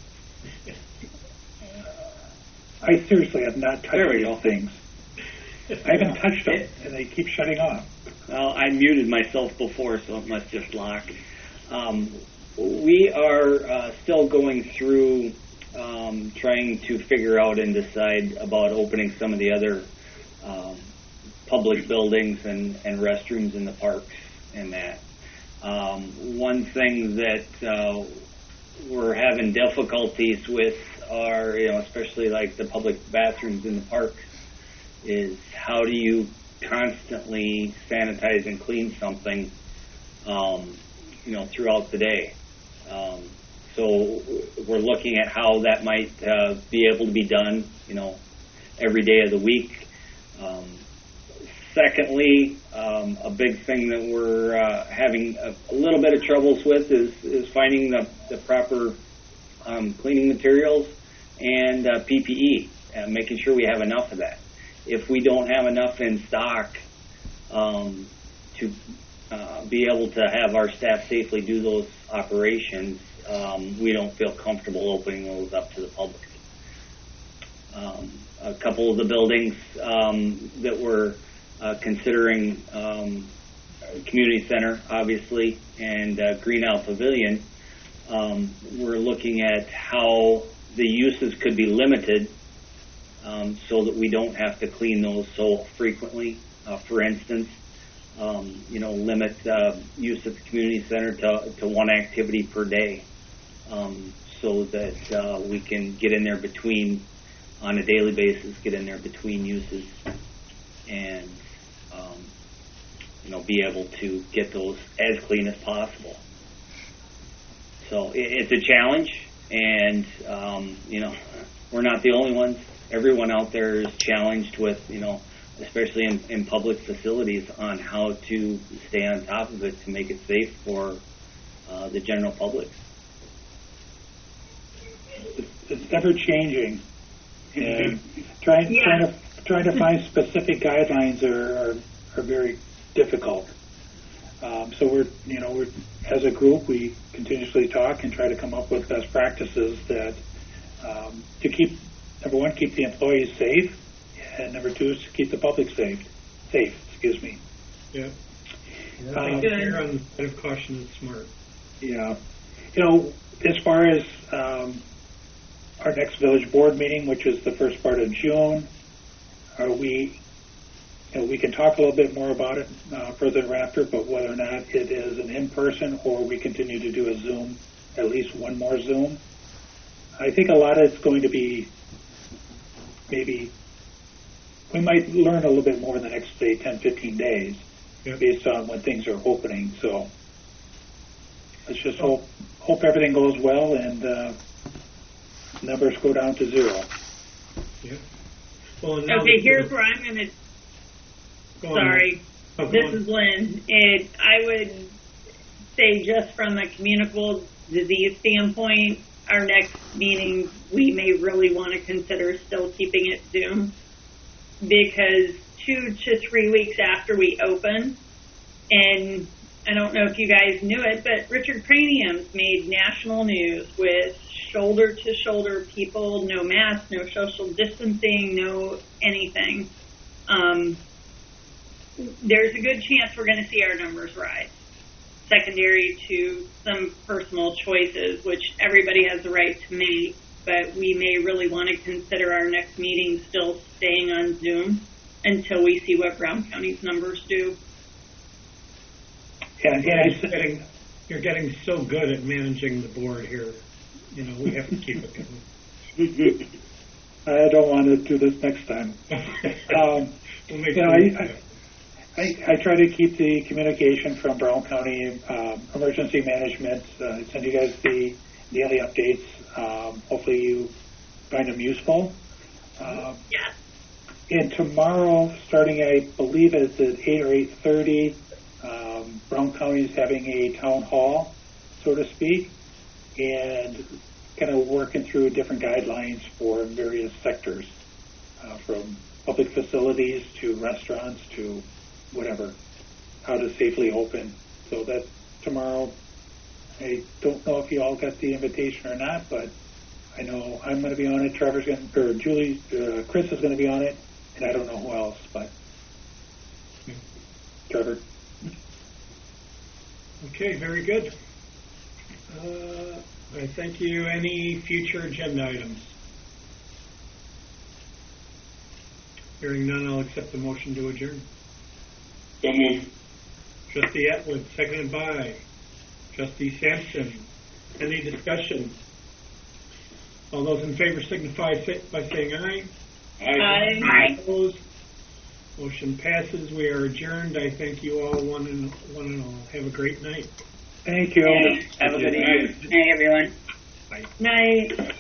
I seriously have not touched these things. I haven't touched them, and they keep shutting off. Well, I muted myself before, so it must just lock. Um, we are uh, still going through um, trying to figure out and decide about opening some of the other um, public buildings and, and restrooms in the parks and that. Um, one thing that uh, we're having difficulties with are, you know, especially like the public bathrooms in the parks, is how do you constantly sanitize and clean something, um, you know, throughout the day. Um, so we're looking at how that might uh, be able to be done, you know, every day of the week. Um, secondly, um, a big thing that we're uh, having a, a little bit of troubles with is, is finding the, the proper um, cleaning materials and uh, P P E, and making sure we have enough of that. If we don't have enough in stock um, to uh, be able to have our staff safely do those operations, um, we don't feel comfortable opening those up to the public. Um, a couple of the buildings um, that we're uh, considering um, community center, obviously, and uh, Green Isle Pavilion, um, we're looking at how the uses could be limited um, so that we don't have to clean those so frequently. Uh, for instance, um, you know, limit uh, use at the community center to, to one activity per day, um, so that uh, we can get in there between, on a daily basis, get in there between uses and, um, you know, be able to get those as clean as possible. So it, it's a challenge, and, um, you know, we're not the only ones. Everyone out there is challenged with, you know, especially in, in public facilities, on how to stay on top of it to make it safe for uh, the general public. It's ever changing, and trying Yeah. trying to trying to find specific guidelines are are, are very difficult. Um, so we're you know we're as a group we continuously talk and try to come up with best practices that um, to keep number one keep the employees safe, and number two is to keep the public safe. Safe, excuse me. Yeah. Um, I think err on the side of caution is smart. Yeah. You know, as far as um, our next village board meeting, which is the first part of June, are we, you know, we can talk a little bit more about it uh, further after, but whether or not it is an in-person or we continue to do a Zoom, at least one more Zoom, I think a lot of it's going to be maybe, we might learn a little bit more in the next, say, ten, fifteen days, yep. based on when things are opening. So let's just hope hope everything goes well and uh, numbers go down to zero. Yeah. Well, and now Okay, that here's we're- where I'm going to. Go on. Sorry, Oh, go this on. is Lynn. It, I would say, just from a communicable disease standpoint, our next meeting, we may really want to consider still keeping it Zoom, because two to three weeks after we open, and I don't know if you guys knew it, but Richard Cranium's made national news with shoulder-to-shoulder people, no mask, no social distancing, no anything. Um, there's a good chance we're going to see our numbers rise, secondary to some personal choices, which everybody has the right to make, but we may really want to consider our next meeting still staying on Zoom until we see what Brown County's numbers do. Yeah, yeah, you're getting, you're getting so good at managing the board here. You know, we have to keep it going. I don't want to do this next time. Um, We'll make you know, sure I, I, I try to keep the communication from Brown County um, Emergency Management. Uh, send you guys the daily updates. Um, hopefully you find them useful. Um, yeah. And tomorrow, starting I believe it's at eight or eight thirty, um, Brown County is having a town hall, so to speak, and kind of working through different guidelines for various sectors, uh, from public facilities to restaurants to whatever, how to safely open. So that's tomorrow. I don't know if you all got the invitation or not, but I know I'm going to be on it. Trevor's going to, or Julie, uh, Chris is going to be on it, and I don't know who else, but Trevor. Okay, very good. Uh, I thank you. Any future agenda items? Hearing none, I'll accept the motion to adjourn. So moved. Trustee Atwood, seconded by Trustee Sampson. Any discussion? All those in favor signify by saying aye. Aye. Aye. Opposed? Motion passes. We are adjourned. I thank you all, one and one and all. Have a great night. Thank you. Have a good evening. Hey, everyone. Bye. Night.